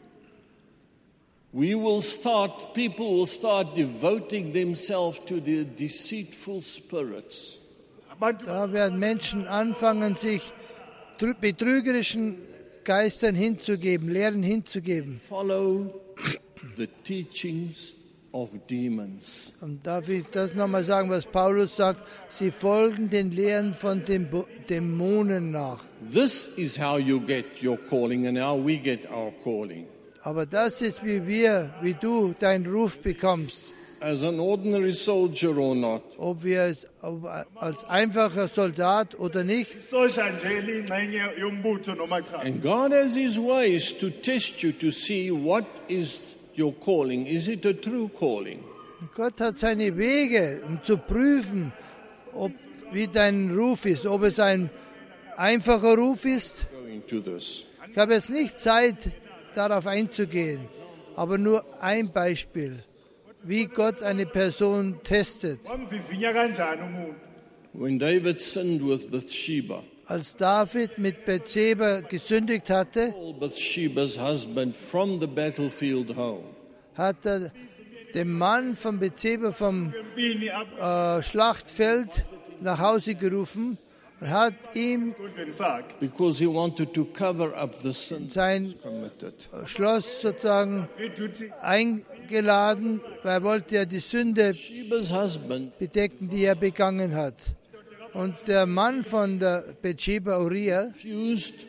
we will start, people will start devoting themselves to the deceitful spirits. Abantu Da werden Menschen anfangen, sich trü- betrügerischen Geistern hinzugeben, Lehren hinzugeben. Follow the teachings of demons. Und darf ich das nochmal sagen, was Paulus sagt? Sie folgen den Lehren von den Bo- Dämonen nach. This is how you get your calling and how we get our calling. Aber das ist, wie wir, wie du deinen Ruf bekommst. as an ordinary soldier or not. ob wir es ob als einfacher Soldat oder nicht. isosha nje lingxenye yombutho noma cha. And God has His ways to test you to see what is your calling. Is it a true calling? Gott hat seine Wege, um zu prüfen, ob, wie dein Ruf ist, ob es ein einfacher Ruf ist. Go into this. Ich habe jetzt nicht Zeit, darauf einzugehen, aber nur ein Beispiel, wie Gott eine Person testet. Wamvivinya kanjani umuntu? When David sinned with Bathsheba, Als David mit Bathsheba gesündigt hatte, called Bathsheba's husband from the battlefield home. hat er den Mann von Bathsheba vom Empini apha äh, Schlachtfeld nach Hause gerufen und hat ihm esikhundleni sakhe. Because he wanted to cover up the sin sein committed. Schloss sozusagen Vithi uthi eingeladen, weil er wollte ja die Sünde Sheba's husband bedecken, die er begangen hat. Und der Mann von der Bathsheba, Uriah, refused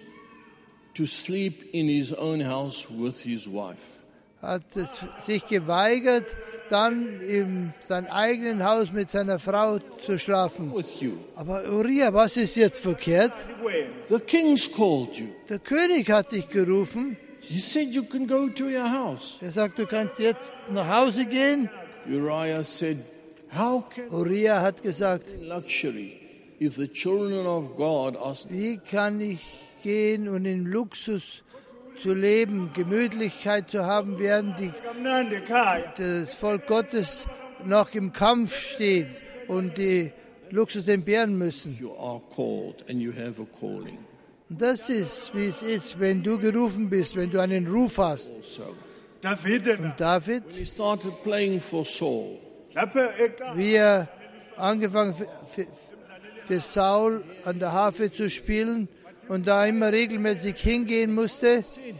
to sleep in his own house with his wife. hat es sich geweigert, dann in seinem eigenen Haus mit seiner Frau zu schlafen. With you. Aber Uriah, was ist jetzt verkehrt? kuwena. The king's called you. Der König hat dich gerufen. He said you can go to your house. Er sagt, du kannst jetzt nach Hause gehen. Uriah said, how can Uriah hat gesagt, in luxury if the children of God ask wie kann ich gehen und in Luxus zu leben, Gemütlichkeit zu haben, während die, Kamnandi ekhaya. das Volk Gottes noch im Kampf steht und die Luxus entbehren müssen. you are called and you have a calling Und das ist, wie es ist, wenn du gerufen bist, wenn du einen Ruf hast. also. Davide na David, He started playing for Saul. lapha eqala wie er angefangen für, für, für Saul an der Harfe zu spielen und da immer regelmäßig hingehen musste.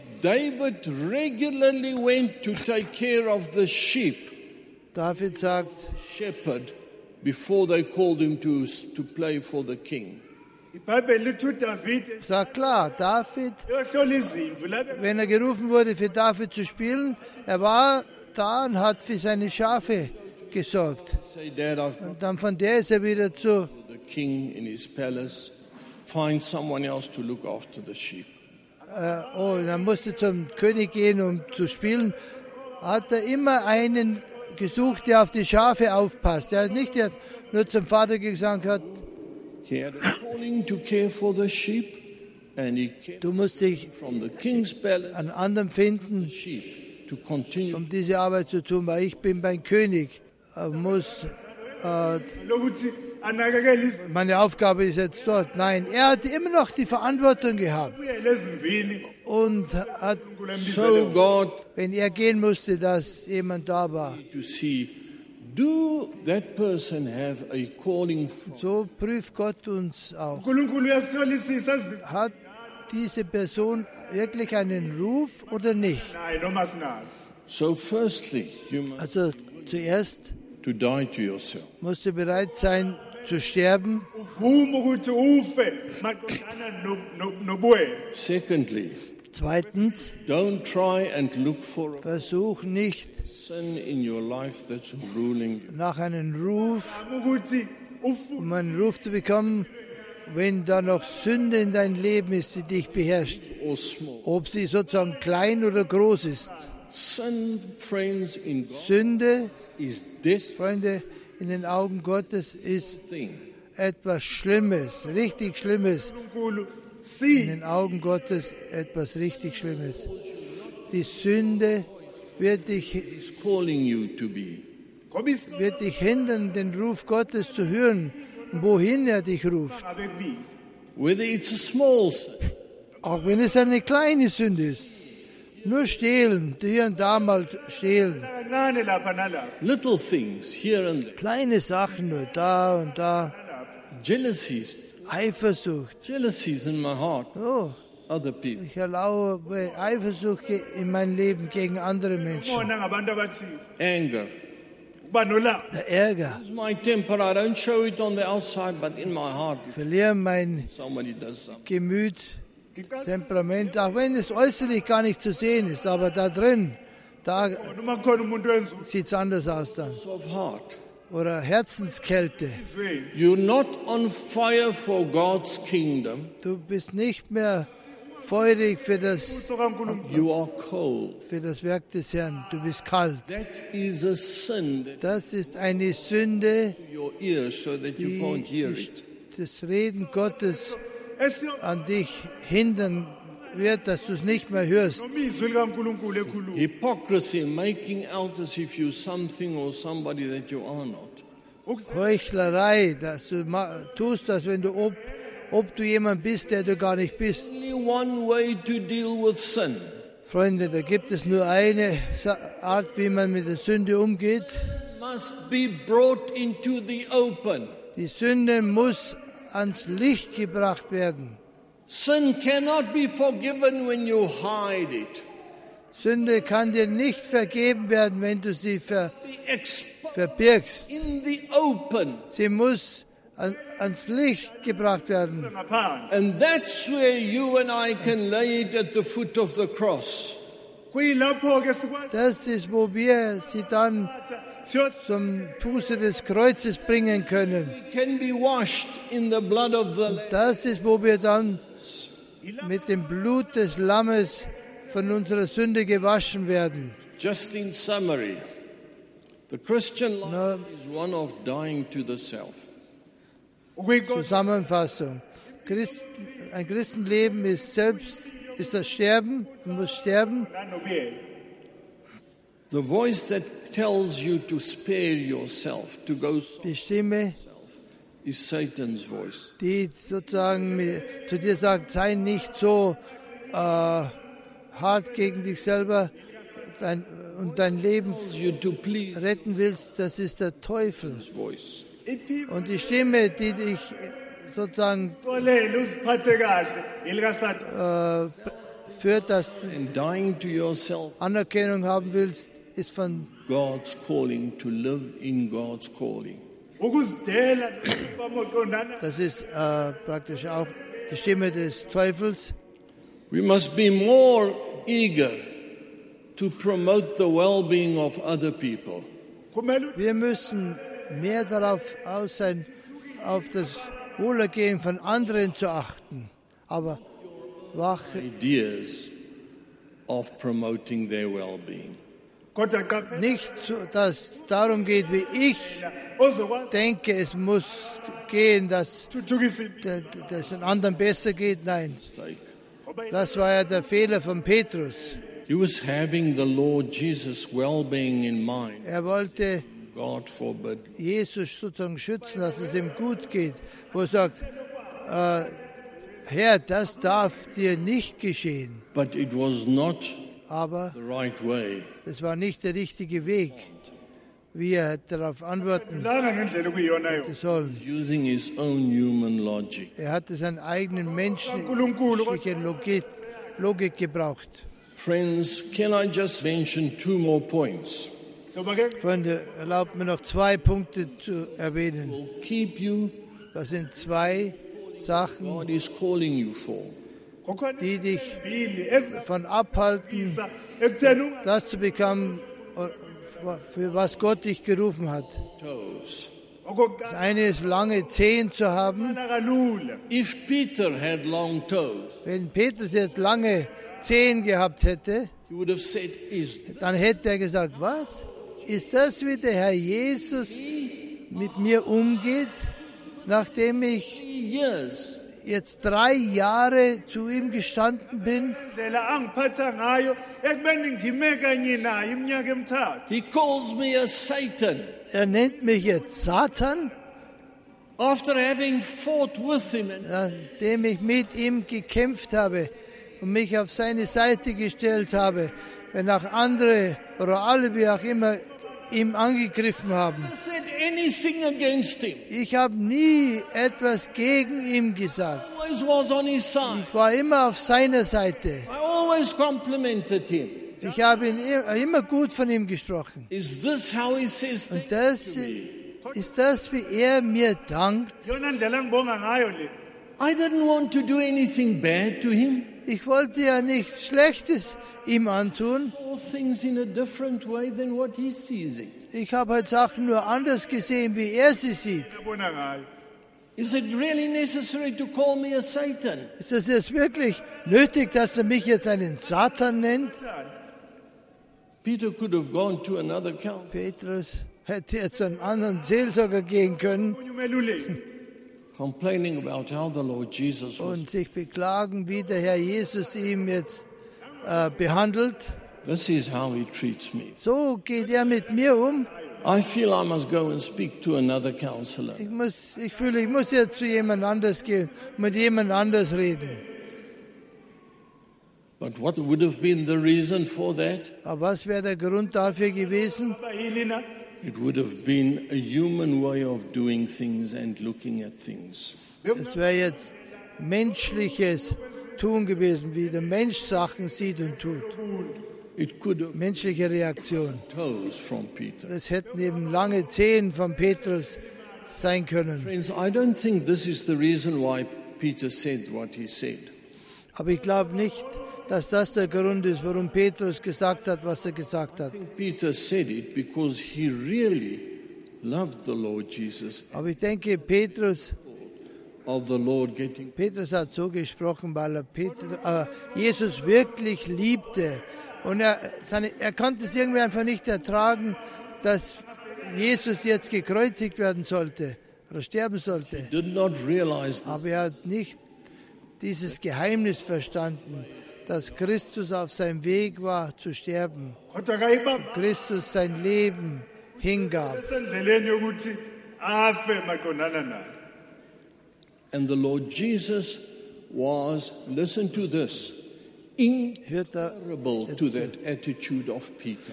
David regularly went to take care of the sheep, David sagt, shepherd, before they called him to, to play for the king. iBhayibheli lithi uDavide sagt klar, David, yohlola izimvu lapha wenn er gerufen wurde, für David zu spielen, er war da und hat für seine Schafe gesorgt. Say, Dad, I've got Und dann von der ist er wieder zu, the king in his palace. Find someone else to look after the sheep. äh, oh, dann musste zum König gehen, um zu spielen. Hat er immer einen gesucht, der auf die Schafe aufpasst. Er hat nicht der nur zum Vater gesagt hat, He had a calling to care for the sheep, and he came du musst dich from the king's palace an anderen finden, sheep to continue. um diese Arbeit zu tun, weil ich bin beim König. Er muss, äh, lokuthi anakekele izimvu meine Aufgabe ist jetzt dort. Nein, er hat immer noch die Verantwortung gehabt uyele ezimvini und hat, So God wenn er gehen musste, dass jemand da war. to see, do that person have a calling from So prüft Gott uns auch. uNkulunkulu uyasitholisisa asivi Hat diese Person wirklich einen Ruf oder nicht? naye noma sinalo. So firstly, you must Also zuerst to die to yourself. musst du bereit sein zu sterben. Uvuma ukuthi ufe maqondana no- no- nobuwena. Secondly, Zweitens, don't try and look for a versuch nicht sin in your life that's ruling you. nach einem Ruf, ukuthi ufu um einen Ruf zu bekommen, wenn da noch Sünde in dein Leben ist, die dich beherrscht. Or small. Ob sie sozusagen klein oder groß ist. Sin, friends, in God Sünde, is this Freunde, in den Augen Gottes ist thing. etwas Schlimmes, richtig Schlimmes. uNkulunkulu In si den Augen Gottes etwas richtig Schlimmes. Die Sünde wird dich, He's calling you to be. ngoba isibanga wird dich hindern, den Ruf Gottes zu hören, wohin er dich ruft. bekubiza. Whether it's a small sin, Auch wenn es eine kleine Sünde ist. Nur stehlen, hier und da mal stehlen. Kancane lapha nalapha. little things here and there, Kleine Sachen nur da und da. jealousies, Eifersucht. jealousies in my heart, Oh, other people. ich erlaube Eifersucht ge- in mein Leben gegen andere Menschen. Bona ngabantu abathize. Anger. Kuba nolaka. Der Ärger. It's my temper. I don't show it on the outside, but in my heart, Ich verliere mein somebody does something. Gemüt, Ngicela Temperament, auch wenn es äußerlich gar nicht zu sehen ist, aber da drin, Da Noma khona umuntu wenza sieht es anders aus dann. of heart. Oder Herzenskälte. uzweni. You're not on fire for God's kingdom. Du bist nicht mehr feurig für das, Ubuso kaNkulunkulu. You are cold. für das Werk des Herrn. Du bist kalt. That is a sin that Das ist eine Sünde, your ears so that you die can't hear die- it. das Reden Gottes Esiyo an dich hindern wird, dass du es nicht mehr hörst. noma izwi likaNkulunkulu ekhuluma. Hypocrisy, making out as if you're something or somebody that you are not. Heuchlerei, dass du ma- tust das, wenn du ob, ob du jemand bist, der du gar nicht bist. Only one way to deal with sin. Freunde, da gibt es nur eine Sa- Art, wie man mit der Sünde umgeht. Must be brought into the open. Die Sünde muss ans Licht gebracht werden. Sin cannot be forgiven when you hide it. Sünde kann dir nicht vergeben werden, wenn du sie ver, Be exposed verbirgst. in the open. Sie muss an, ans Licht gebracht werden. Ngaphandle. And that's where you and I can lay it at the foot of the cross. Kuyilapho ke sikwazi Das ist, wo wir sie dann siyos zum Fuße des Kreuzes bringen können. We can be washed in the blood of the Lamb. Das ist, wo wir dann mit dem Blut des Lammes von unserer Sünde gewaschen werden. Just in summary, the Christian life No. is one of dying to the self. ukuyinkonzo Zusammenfassung. Christ, ein Christenleben ist selbst, ist das Sterben, du musst sterben. nanobuyena. The voice that tells you to spare yourself, to go soft, Die Stimme, is Satan's voice. die sozusagen mir- zu dir sagt, sei nicht so äh, hart gegen dich selber dein, und dein Leben Tells you to please retten willst, das ist der Teufel. his voice. Iphimbo Und die Stimme, die dich sozusagen xolele uziphathe kahle ilikaSathane. äh, führt, dass du And dying to yourself, Anerkennung haben willst, ist von God's calling to live in God's calling. Ukuzidela ufamoqondana Das ist äh, praktisch auch die Stimme des Teufels. We must be more eager to promote the well-being of other people. kumele Wir müssen mehr darauf aus sein, auf das Wohlergehen von anderen zu achten. Aber wache Ideas of promoting their well-being. kodwa qaphela nicht, so, dass es darum geht, wie ich ozokwazi denke, es muss gehen, dass ukuthuthukisa dass es den anderen besser geht. Nein, Mistake. das war ja der Fehler von Petrus. He was having the Lord Jesus' well-being in mind. Er wollte God forbid. Jesus sozusagen schützen, dass es ihm gut geht. Wo er sagt, äh, Herr, das darf dir nicht geschehen. But it was not Aber the right way. das war nicht der richtige Weg, wie er hätte darauf antworten langa ngendlela okuyiyona yona sollen. Using his own human logic. Er hatte seine eigenen uNkulunkulu menschliche Logik, Logik gebraucht. Friends, can I just mention two more points? soba ke Freunde, erlaubt mir noch zwei Punkte zu erwähnen. Will keep you, Das sind zwei Sachen, God is calling you for. kukhona die dich ibili ezisa davon abhalten, ekutheni unga- das zu bekommen, für was Gott dich gerufen hat. Toes. Das okokuqala eine ist, lange Zehen zu haben. kalula If Peter had long toes, Wenn Petrus jetzt lange Zehen gehabt hätte, he would have said, Is dann hätte er gesagt, was? Ist das, wie der Herr Jesus mit mir umgeht, nachdem ich three years jetzt drei Jahre zu ihm gestanden bin? indlela angiphatha ngayo ekubeni ngime kanye naye iminyaka emithathu He calls me a Satan. Er nennt mich jetzt Satan, After having fought with him and nachdem ich mit ihm gekämpft habe und mich auf seine Seite gestellt habe, wenn auch andere oder alle, wie auch immer, ihm angegriffen haben. said anything against him, Ich habe nie etwas gegen ihn gesagt. always was on his side. Ich war immer auf seiner Seite. I always complimented him. Ich habe ihn i- immer gut von ihm gesprochen. Is this how he says Und things? das ist das, wie er mir dankt. yona ndlela engibonga ngayo le I didn't want to do anything bad to him. Ich wollte ja nichts Schlechtes ihm antun. All things in a different way than what he sees it. Ich habe halt Sachen nur anders gesehen, wie er sie sieht. Abona ngayo. Is it really necessary to call me a Satan? Ist das jetzt wirklich nötig, dass er mich jetzt einen Satan nennt? Peter could have gone to another counselor. Petrus hätte jetzt einen anderen Seelsorger gehen können Unyumeluleki. Complaining about how the Lord Jesus was. und sich beklagen, wie der Herr Jesus ihn jetzt äh, behandelt. This is how he treats me. So geht er mit mir um. I feel I must go and speak to another counselor. Ich, muss, ich fühle, ich muss jetzt zu jemand anders gehen, mit jemand anders reden. But what would have been the reason for that? Aber was wäre der Grund dafür gewesen? Ba yini na? It would have been a human way of doing things and looking at things. Es wäre jetzt menschliches Tun gewesen, wie der Mensch Sachen sieht und tut. It could have Menschliche Reaktion. toes from Peter. Das hätten eben lange Zehen von Petrus sein können. Friends, I don't think this is the reason why Peter said what he said. Aber ich glaube nicht, dass das der Grund ist, warum Petrus gesagt hat, was er gesagt hat. I think Peter said it because he really loved the Lord Jesus, Aber ich denke, Petrus, of the Lord getting. Petrus hat so gesprochen, weil er Peter, äh, Jesus wirklich liebte. Und er, seine, er konnte es irgendwie einfach nicht ertragen, dass Jesus jetzt gekreuzigt werden sollte oder sterben sollte. Did not realize this. Aber er hat nicht dieses Geheimnis verstanden, dass Christus auf seinem Weg war zu sterben. Kodwa kayibamba Christus sein Leben hingab. esendleleni yokuthi afe maqondana naye. And the Lord Jesus was, listen to this, Hört da, incomparable to that attitude of Peter.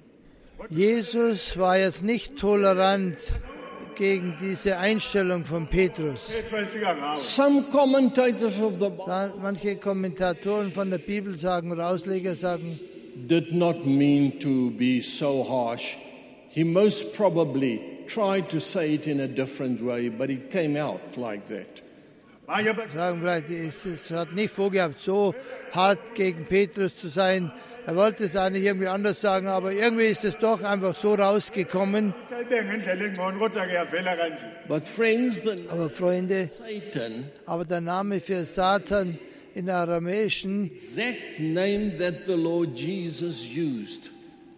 Jesus war jetzt nicht tolerant gegen diese Einstellung von Petrus. Pethu ayifika ngawo. Some commentators of the Bible Da- Manche Kommentatoren von der Bibel sagen, oder Ausleger sagen, did not mean to be so harsh. He most probably tried to say it in a different way, but it came out like that. Manje aba- sagen vielleicht, es es hat nicht vorgehabt, so hart gegen Petrus zu sein. Er wollte es eigentlich irgendwie anders sagen, aber irgendwie ist es doch einfach so rausgekommen. ibe ngendlela engcono kodwa ke yavela kanje. But friends, the Aber Freunde, Satan, aber der Name für Satan in Aramäischen exact name that the Lord Jesus used.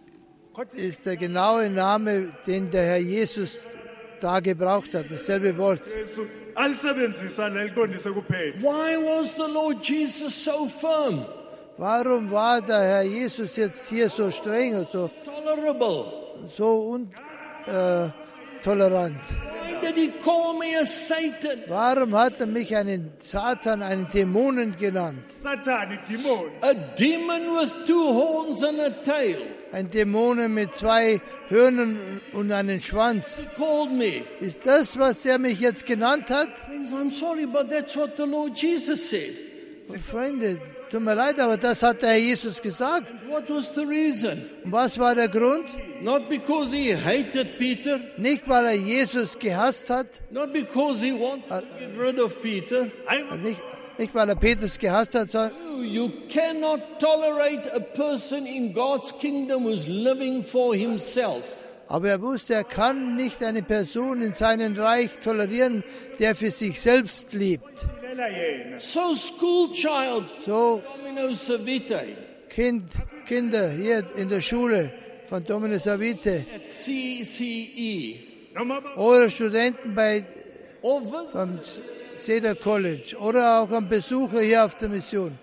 ist der genaue Name, den der Herr Jesus da gebraucht hat, dasselbe Wort. Jesu alisebenzisana liqondise kuphela. Why was the Lord Jesus so firm, Warum war der Herr Jesus jetzt hier so streng und so, tolerable? so un, äh, tolerant? Why did he call me a Satan? Warum hat er mich einen Satan, einen Dämonen genannt? Satan idimoni. A demon with two horns and a tail. Ein Dämonen mit zwei Hörnern und einem Schwanz. He called me. Ist das, was er mich jetzt genannt hat? Friends, I'm sorry, but that's what the Lord Jesus said. Und Freunde, tut mir leid, aber das hat der Herr Jesus gesagt. What was the reason? Und was war der Grund? Not because he hated Peter, Nicht, weil er Jesus gehasst hat, not because he wanted to get rid of Peter. und nicht, nicht weil er Petrus gehasst hat, sondern You cannot tolerate a person in God's kingdom who's living for himself. aber er wusste, er kann nicht eine Person in seinem Reich tolerieren, der für sich selbst lebt. Lela yena. So, school child, So Domino Savite, kind, Kinder hier in der Schule von Domino Savite at C C E, Noma ba- oder Studenten bei or vis- vom Cedar College oder auch am Besucher hier auf der Mission.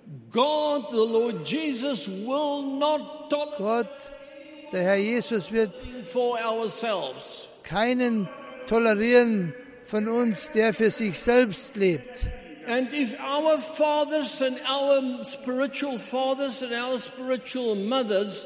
God, the Lord Jesus, will not tolerate Gott, der Herr Jesus wird for ourselves. keinen tolerieren von uns, der für sich selbst lebt. And if our fathers and our spiritual fathers and our spiritual mothers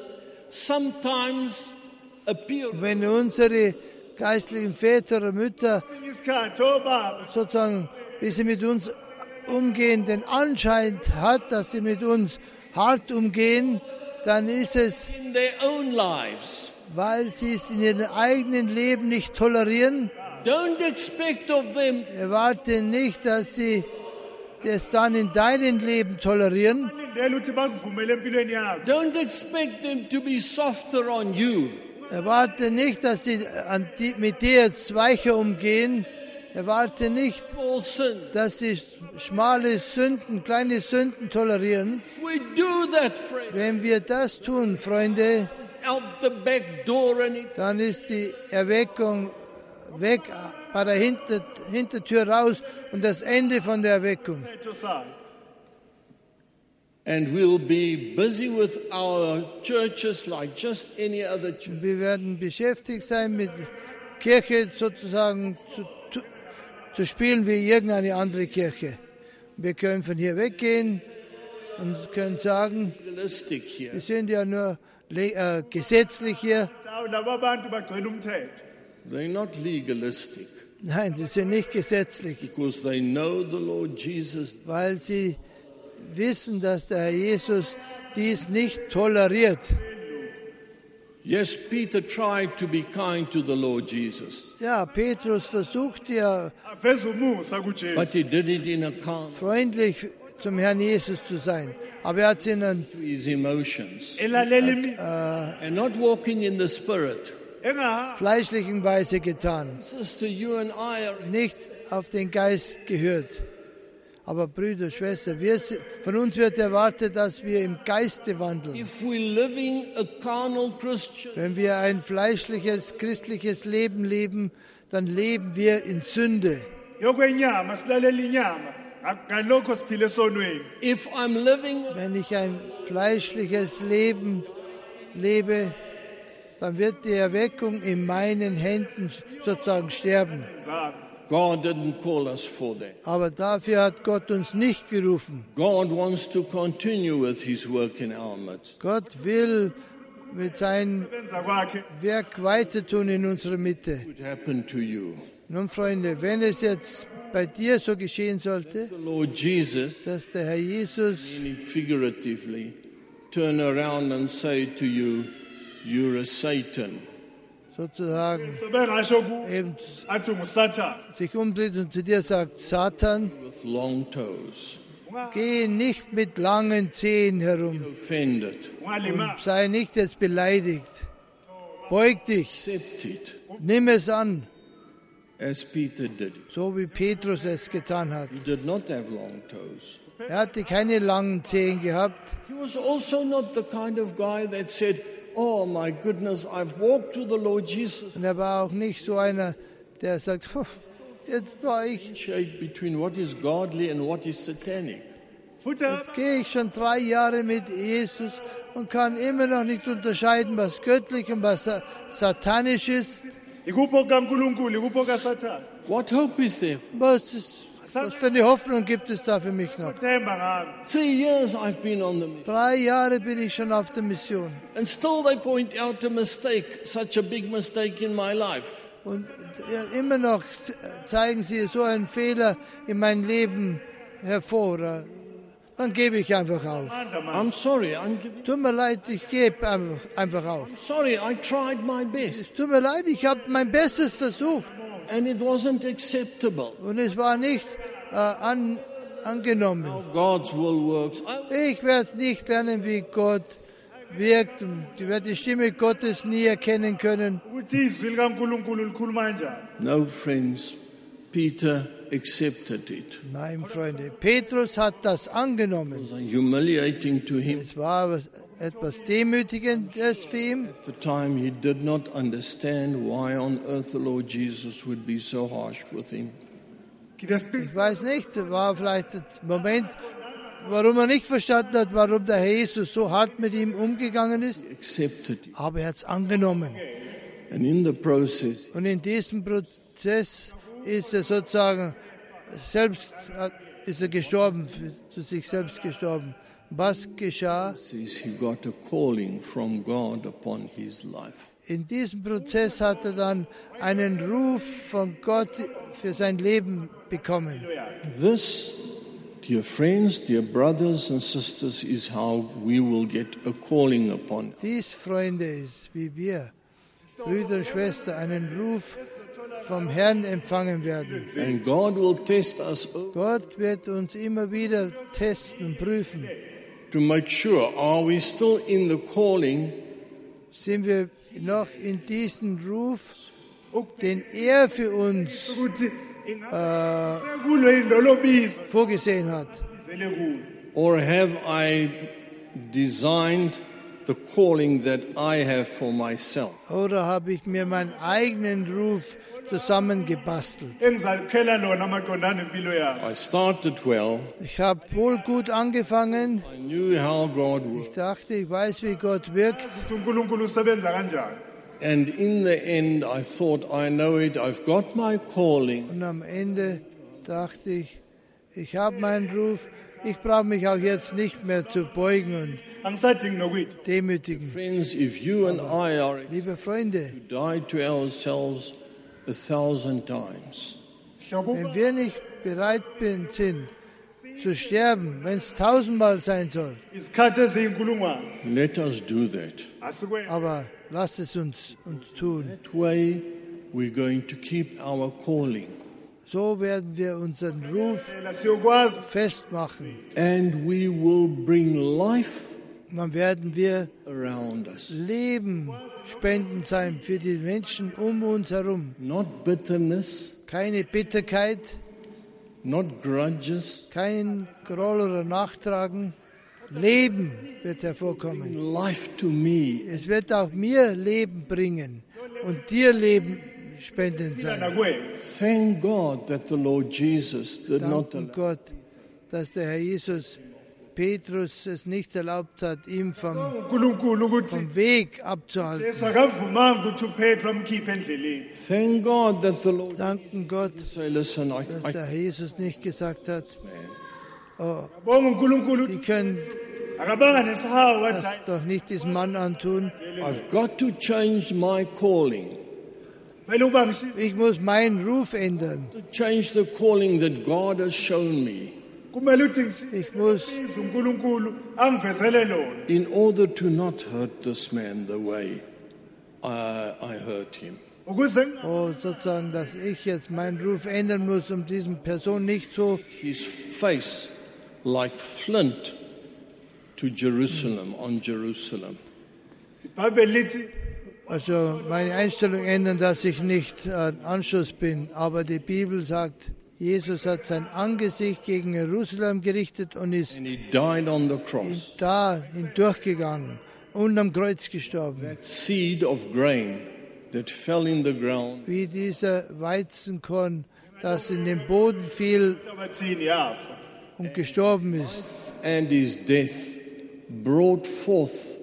sometimes appear Wenn unsere geistlichen Väter oder Mütter isikhathi obaba sozusagen, wie sie mit uns umgehen, den Anschein hat, dass sie mit uns hart umgehen, dann ist es, in their own lives, weil sie es in ihrem eigenen Leben nicht tolerieren. don't expect of them Erwarte nicht, dass sie das dann in deinem Leben tolerieren. lindele ukuthi bakuvumele empilweni yakho. Don't expect them to be softer on you. Erwarte nicht, dass sie an die, mit dir jetzt weicher umgehen. Erwarte nicht, Small sin. dass sie schmale Sünden, kleine Sünden tolerieren. If we do that, friend, Wenn wir das tun, Freunde, it's out the back door and it's dann ist die Erweckung weg, bei der Hinter, Hintertür raus und das Ende von der Erweckung. Etho sayo. and we'll be busy with our churches like just any other church. Wir werden beschäftigt sein mit Kirche sozusagen zu, zu, zu spielen wie irgendeine andere Kirche. Wir können von hier weggehen und können sagen, Legalistic here. wir sind ja nur le- äh, gesetzlich hier. Hawu laba bantu bagcwele umthetho. They're not legalistic Nein, sie sind nicht gesetzlich, because they know the Lord Jesus. weil sie wissen, dass der Herr Jesus dies nicht toleriert. Yes, Peter tried to be kind to the Lord Jesus, Ja, Petrus versucht ja Aveza umusa kuJesu. but he did it in a calm freundlich zum Herrn Jesus zu sein, aber er hat es in einer to his emotions Elalela imi and not walking in the Spirit. engaha fleischlichen Weise getan, Sister, you and I are nicht auf den Geist gehört. Aber Brüder, Schwester, wir, si- von uns wird erwartet, dass wir im Geiste wandeln. if we're living a carnal Christian, Wenn wir ein fleischliches, christliches Leben leben, dann leben wir in Sünde. yokwenyama silalela inyama ngalokho siphile esonweni. if I'm living Wenn ich ein fleischliches Leben lebe, dann wird die Erweckung in meinen Händen sozusagen sterben. Zami. God didn't call us for that. Aber dafür hat Gott uns nicht gerufen. God wants to continue with his work in our midst. Gott will mit seinem Benza kwakhe Werk weiter tun in unserer Mitte. It happened to you. Nun, Freunde, wenn es jetzt bei dir so geschehen sollte, The Lord Jesus, dass der Herr Jesus, meaning figuratively, turn around and say to you, you're a Satan. sozusagen sebengasho ku eben athi ngusatan. sich umdreht und zu dir sagt, Satan, With long toes, geh nicht mit langen Zehen herum, offended, Ungalima sei nicht jetzt beleidigt. Beug dich, accept it, nimm es an, as Peter did. so wie Petrus es getan hat. He did not have long toes. Er hatte keine langen Zehen gehabt. He was also not the kind of guy that said, oh my goodness, I've walked with the Lord Jesus. Und er war auch nicht so einer, der sagt, "Oh, jetzt war ich, Shade between what is godly and what is satanic. futhi gehe ich schon drei Jahre mit Jesus und kann immer noch nicht unterscheiden, was göttlich und was sa- satanisch ist. ikuphi okaNkulunkulu ikuphi okaSathane. What hope is there? Was, ist, was für eine Hoffnung gibt es da für mich noch? Themba ngami. Three years I've been on the mission. Drei Jahre bin ich schon auf der Mission. And still they point out a mistake, such a big mistake in my life. Und ja, immer noch zeigen sie so einen Fehler in meinem Leben hervor. Dann gebe ich einfach auf. I'm sorry, I'm giving. Tut mir leid, ich gebe einfach, einfach auf. Sorry, I tried my best. Tut mir leid, ich habe mein Bestes versucht And it wasn't acceptable. und es war nicht äh, an, angenommen. God's will works. I, Ich werde nicht lernen, wie Gott wirkt. Und ich werde die Stimme Gottes nie erkennen können. ukuthi izwi likaNkulunkulu likhuluma kanjani. no, friends, Peter accepted it. Nein, Freunde, Petrus hat das angenommen. It was humiliating to him. Es war was, etwas Demütigendes für ihn. At the time, he did not understand why on earth the Lord Jesus would be so harsh with him. Ich weiß nicht, es war vielleicht der Moment, warum er nicht verstanden hat, warum der Herr Jesus so hart mit ihm umgegangen ist. Accepted it. Aber er hat es angenommen. And in the process, Und in diesem Prozess ist er sozusagen selbst ist er gestorben, zu sich selbst gestorben. Was geschah? says he got a calling from God upon his life. In diesem Prozess hat er dann einen Ruf von Gott für sein Leben bekommen. This, dear friends, dear brothers and sisters, is how we will get a calling upon. Dies, Freunde, ist, wie wir, Brüder und Schwestern, einen Ruf vom Herrn empfangen werden. And God will test us Gott wird uns immer wieder testen, prüfen. to make sure, are we still in the calling Sind wir noch in diesem Ruf, den er für uns ukuthi ingabe sekulo yini lolo bizo vorgesehen hat? zele kulo. or have I designed the calling that I have for myself? Oder habe ich mir meinen eigenen Ruf zusammengebastelt? Engizakhela lona amaqondana empilo yami. I started well. Ich habe wohl gut angefangen. I knew how God Ich worked. dachte, ich weiß, wie Gott wirkt. Ukuthi uNkulunkulu usebenza kanjani. And in the end, I thought, I know it. I've got my calling. Und am Ende dachte ich, ich habe meinen Ruf. Ich brauche mich auch jetzt nicht mehr zu beugen und Angisadingi nokuthi. demütigen. Friends, if you and I are Liebe Freunde, to die to ourselves a thousand times, wenn wir nicht bereit sind zu sterben, wenn es tausendmal sein soll, Isikhathi eziyinkulungwane. let us do that. Asikwenza. aber lasst es uns, uns tun. That way, we're going to keep our calling. So werden wir unseren Ruf Phela siyokwazi festmachen. And we will bring life Und dann werden wir around us. Leben spenden sein für die Menschen um uns herum. Not bitterness, Keine Bitterkeit, not grudges. kein Groll oder Nachtragen. Leben wird hervorkommen. Life to me. Es wird auch mir Leben bringen und dir Leben spenden sein. nakwena. Thank God that the Lord Jesus did not Danken allow. Gott, dass der Herr Jesus Petrus es nicht erlaubt hat, ihm vom, uNkulunkulu ukuthi vom Weg abzuhalten. Jesu akavumanga ukuthi uPetro amkhiphe endleleni. Thank God that the Lord Danken Gott, say, listen, I, dass I der Herr Jesus nicht gesagt hat, oh, Bonga uNkulunkulu die ukuthi können akabanga nesihawu wathi das hayi doch nicht diesem Mann antun. I've got to change my calling. kumele uba ngisho Ich muss meinen Ruf ändern. To change the calling that God has shown me kumele uthi ngisize Ich muss uNkulunkulu angivezele lona. in order to not hurt this man the way I, I hurt him. Ukuze oh, sozusagen, dass ich jetzt meinen Ruf ändern muss, um diesen Person nicht so His face like flint to Jerusalem, on Jerusalem. iBhayibheli lithi Also meine Einstellung ändern, dass ich nicht ein Anschluss bin. Aber die Bibel sagt, Jesus hat sein Angesicht gegen Jerusalem gerichtet und ist And he died on the cross. da hindurchgegangen und am Kreuz gestorben. That seed of grain that fell in the ground Wie dieser Weizenkorn, das in den Boden fiel abathini yafa. und gestorben ist. and his death brought forth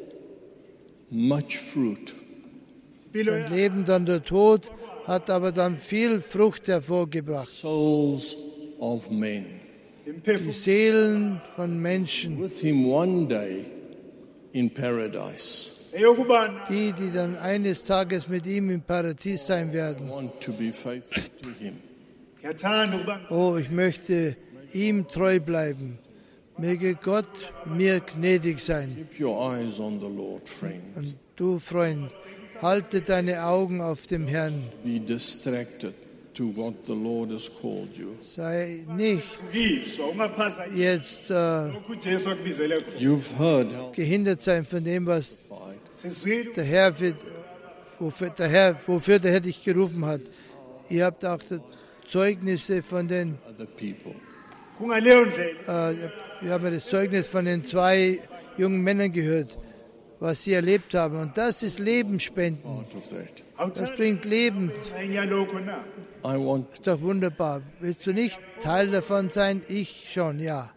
much fruit. Impilo Sein Leben, dann der Tod, hat aber dann viel Frucht hervorgebracht. Souls of men. Die imphefumulo Seelen von Menschen, With him one day in paradise. eyokubana die, die dann eines Tages mit ihm im Paradies sein I werden. want to be faithful to him. ngiyathanda ukuba Oh, ich möchte ihm treu bleiben. Möge Gott mir gnädig sein. Keep your eyes on the Lord, friend. Und du, Freund, halte deine Augen auf dem Herrn. Be distracted to what the Lord has called you. Sei nicht ngiswa ungaphasa jetzt äh, lokhu uJesu akubizele khona. You've heard how gehindert sein von dem, was Sizwile der Herr für, wofür, der Herr, wofür der Herr dich gerufen hat. Ihr habt auch die Zeugnisse von den, other people. kungaleyo ndlela äh, wir haben das Zeugnis von den zwei jungen Männern gehört, was sie erlebt haben. Und das ist Lebensspenden. Part of that. Das awuthanda bringt Leben. ingxenye yalokho na. I want Ist doch wunderbar. Willst du nicht Teil davon sein? Ich schon, ja.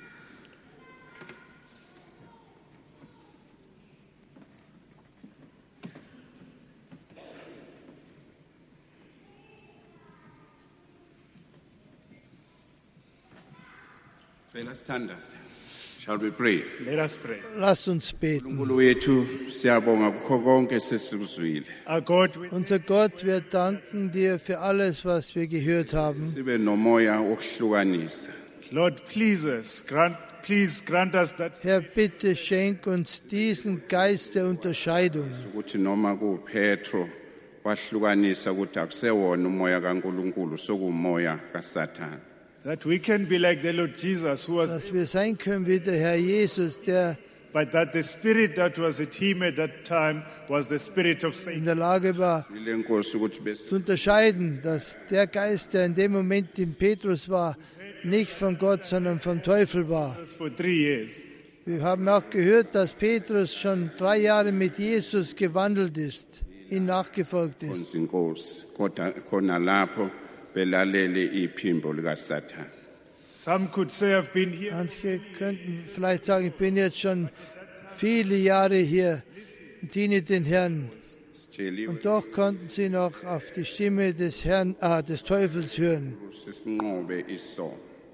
Cela sithandaze. Shall we pray? Let us pray. Lass uns beten. uNkulunkulu wethu siyabonga kukho konke sesikuzwile. Our God, we Unser Gott, wir danken dir für alles, was wir gehört haben. Sibe nomoya wokuhlukanisa. Lord, please us, grant, please grant us that Herr, bitte schenk uns diesen Geist der Unterscheidung, Ukuthi noma kuPetro wahlukanisa ukuthi akusewona umoya kaNkuluNkulu sokumoya kaSathane. That we can be like the Lord Jesus who was, dass wir sein können wie der Herr Jesus, der but that the spirit that was at him at that time was the spirit of in Satan. der Lage war, Ile Nkosi ukuthi bese zu unterscheiden, dass der Geist, der in dem Moment in Petrus war, nicht von Gott, sondern vom Teufel war. For three years. Wir haben auch gehört, dass Petrus schon drei Jahre mit Jesus gewandelt ist, ihm nachgefolgt ist. Nkosi Nkosi kodwa khona lapho belalele iphimbo likaSathane. Some could say I've been here. Manche könnten vielleicht sagen, ich bin jetzt schon viele Jahre hier und diene den Herrn. Sitsheliwe Und doch konnten sie noch auf die Stimme des Herrn, ah, des Teufels hören. sisinqobe isono.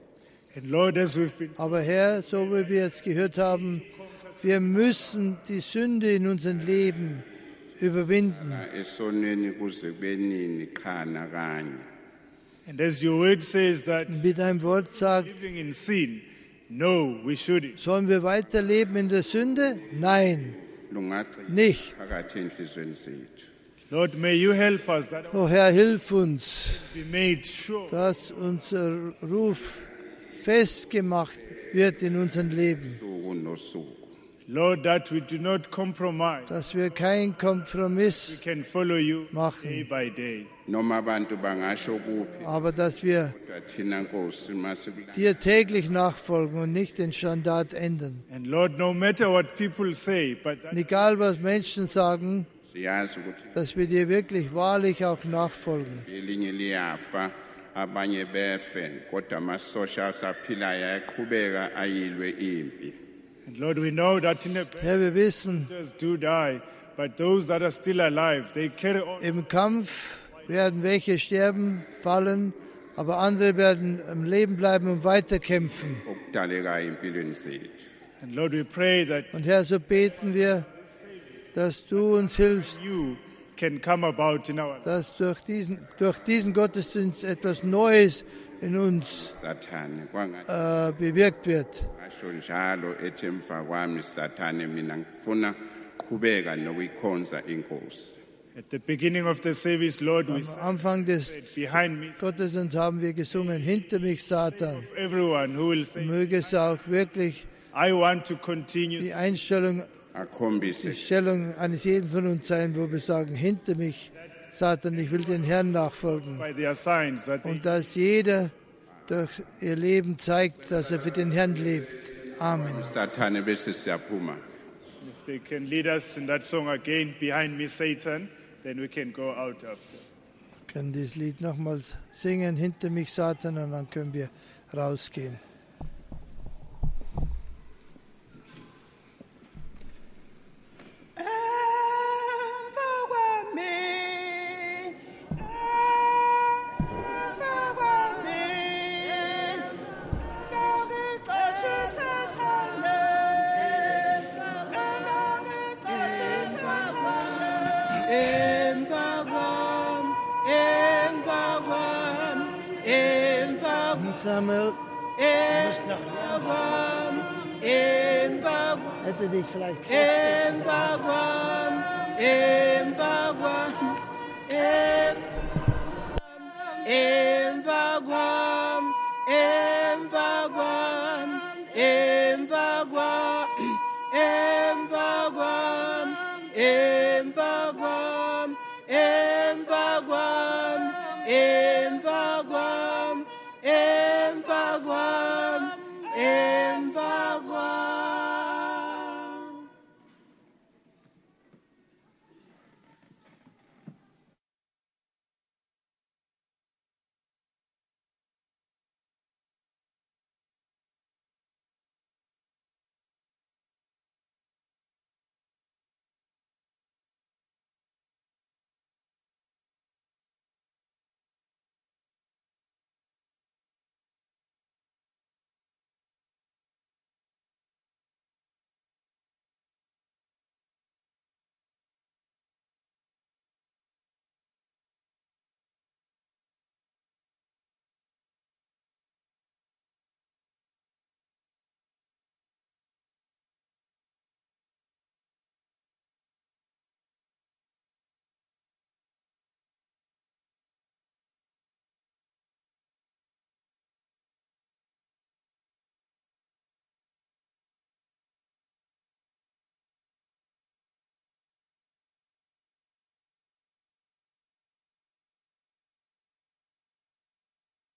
And Lord, as we've been, Aber Herr, so wie wir jetzt gehört haben, wir müssen die Sünde in unserem Leben überwinden. Esonweni kuze benini khana kanye. and as your word says that Wie dein Wort sagt, living in sin, no, we shouldn't. sollen wir weiterleben in der Sünde? Nein, Lungagcina nicht. phakathi enhlizweni zethu. Lord, may you help us that O Herr, hilf uns, we made sure dass unser Ruf festgemacht wird in unserem Leben, Suku nosuku. Lord, that we do not compromise. dass wir keinen We Kompromiss can follow you machen. day by day. Noma abantu bangasho kuphi aber dass wir kodwa thina Nkosi masikulanda dir täglich nachfolgen und nicht den Standard ändern. And Lord, no matter what people say, but Und that egal, was Menschen sagen, siyazi ukuthi dass wir dir wirklich wahrlich auch nachfolgen. elinye liyafa abanye befe kodwa amasosha asaphilayo ayaqhubeka ayilwe impi. and Lord, we know that in the Herr, wir wissen, soldiers do die, but those that are still alive, they carry on. im Kampf werden welche sterben, fallen, aber andere werden am Leben bleiben und weiterkämpfen. Okudalekayo empilweni zethu. And Lord, we pray that Und Herr, so beten wir, dass du uns hilfst, you can come about in our lives. dass durch diesen, durch diesen Gottesdienst etwas Neues in uns Sathane kwanga äh, bewirkt wird. asho njalo ethi emva kwami Sathane mina ngifuna qhubeka nokuyikhonza inkosi. At the beginning of the service, Lord, we Am said Anfang des behind me, Gottesdienstes haben wir gesungen, hinter mich Satan. everyone who will say, Möge es auch wirklich I want to continue. die Einstellung, die Akhombise Stellung eines jeden von uns sein, wo wir sagen, hinter mich Satan, ich will den Herrn nachfolgen. By their signs that they, Und dass jeder durch ihr Leben zeigt, dass er für den Herrn lebt. Amen. Sathane bese siyaphuma. if they can lead us in that song again, behind me, Satan, then we can go out after. Wir können dieses Lied nochmals singen, hinter mich Satan, und dann können wir rausgehen. Samuel, hätte dich vielleicht Emva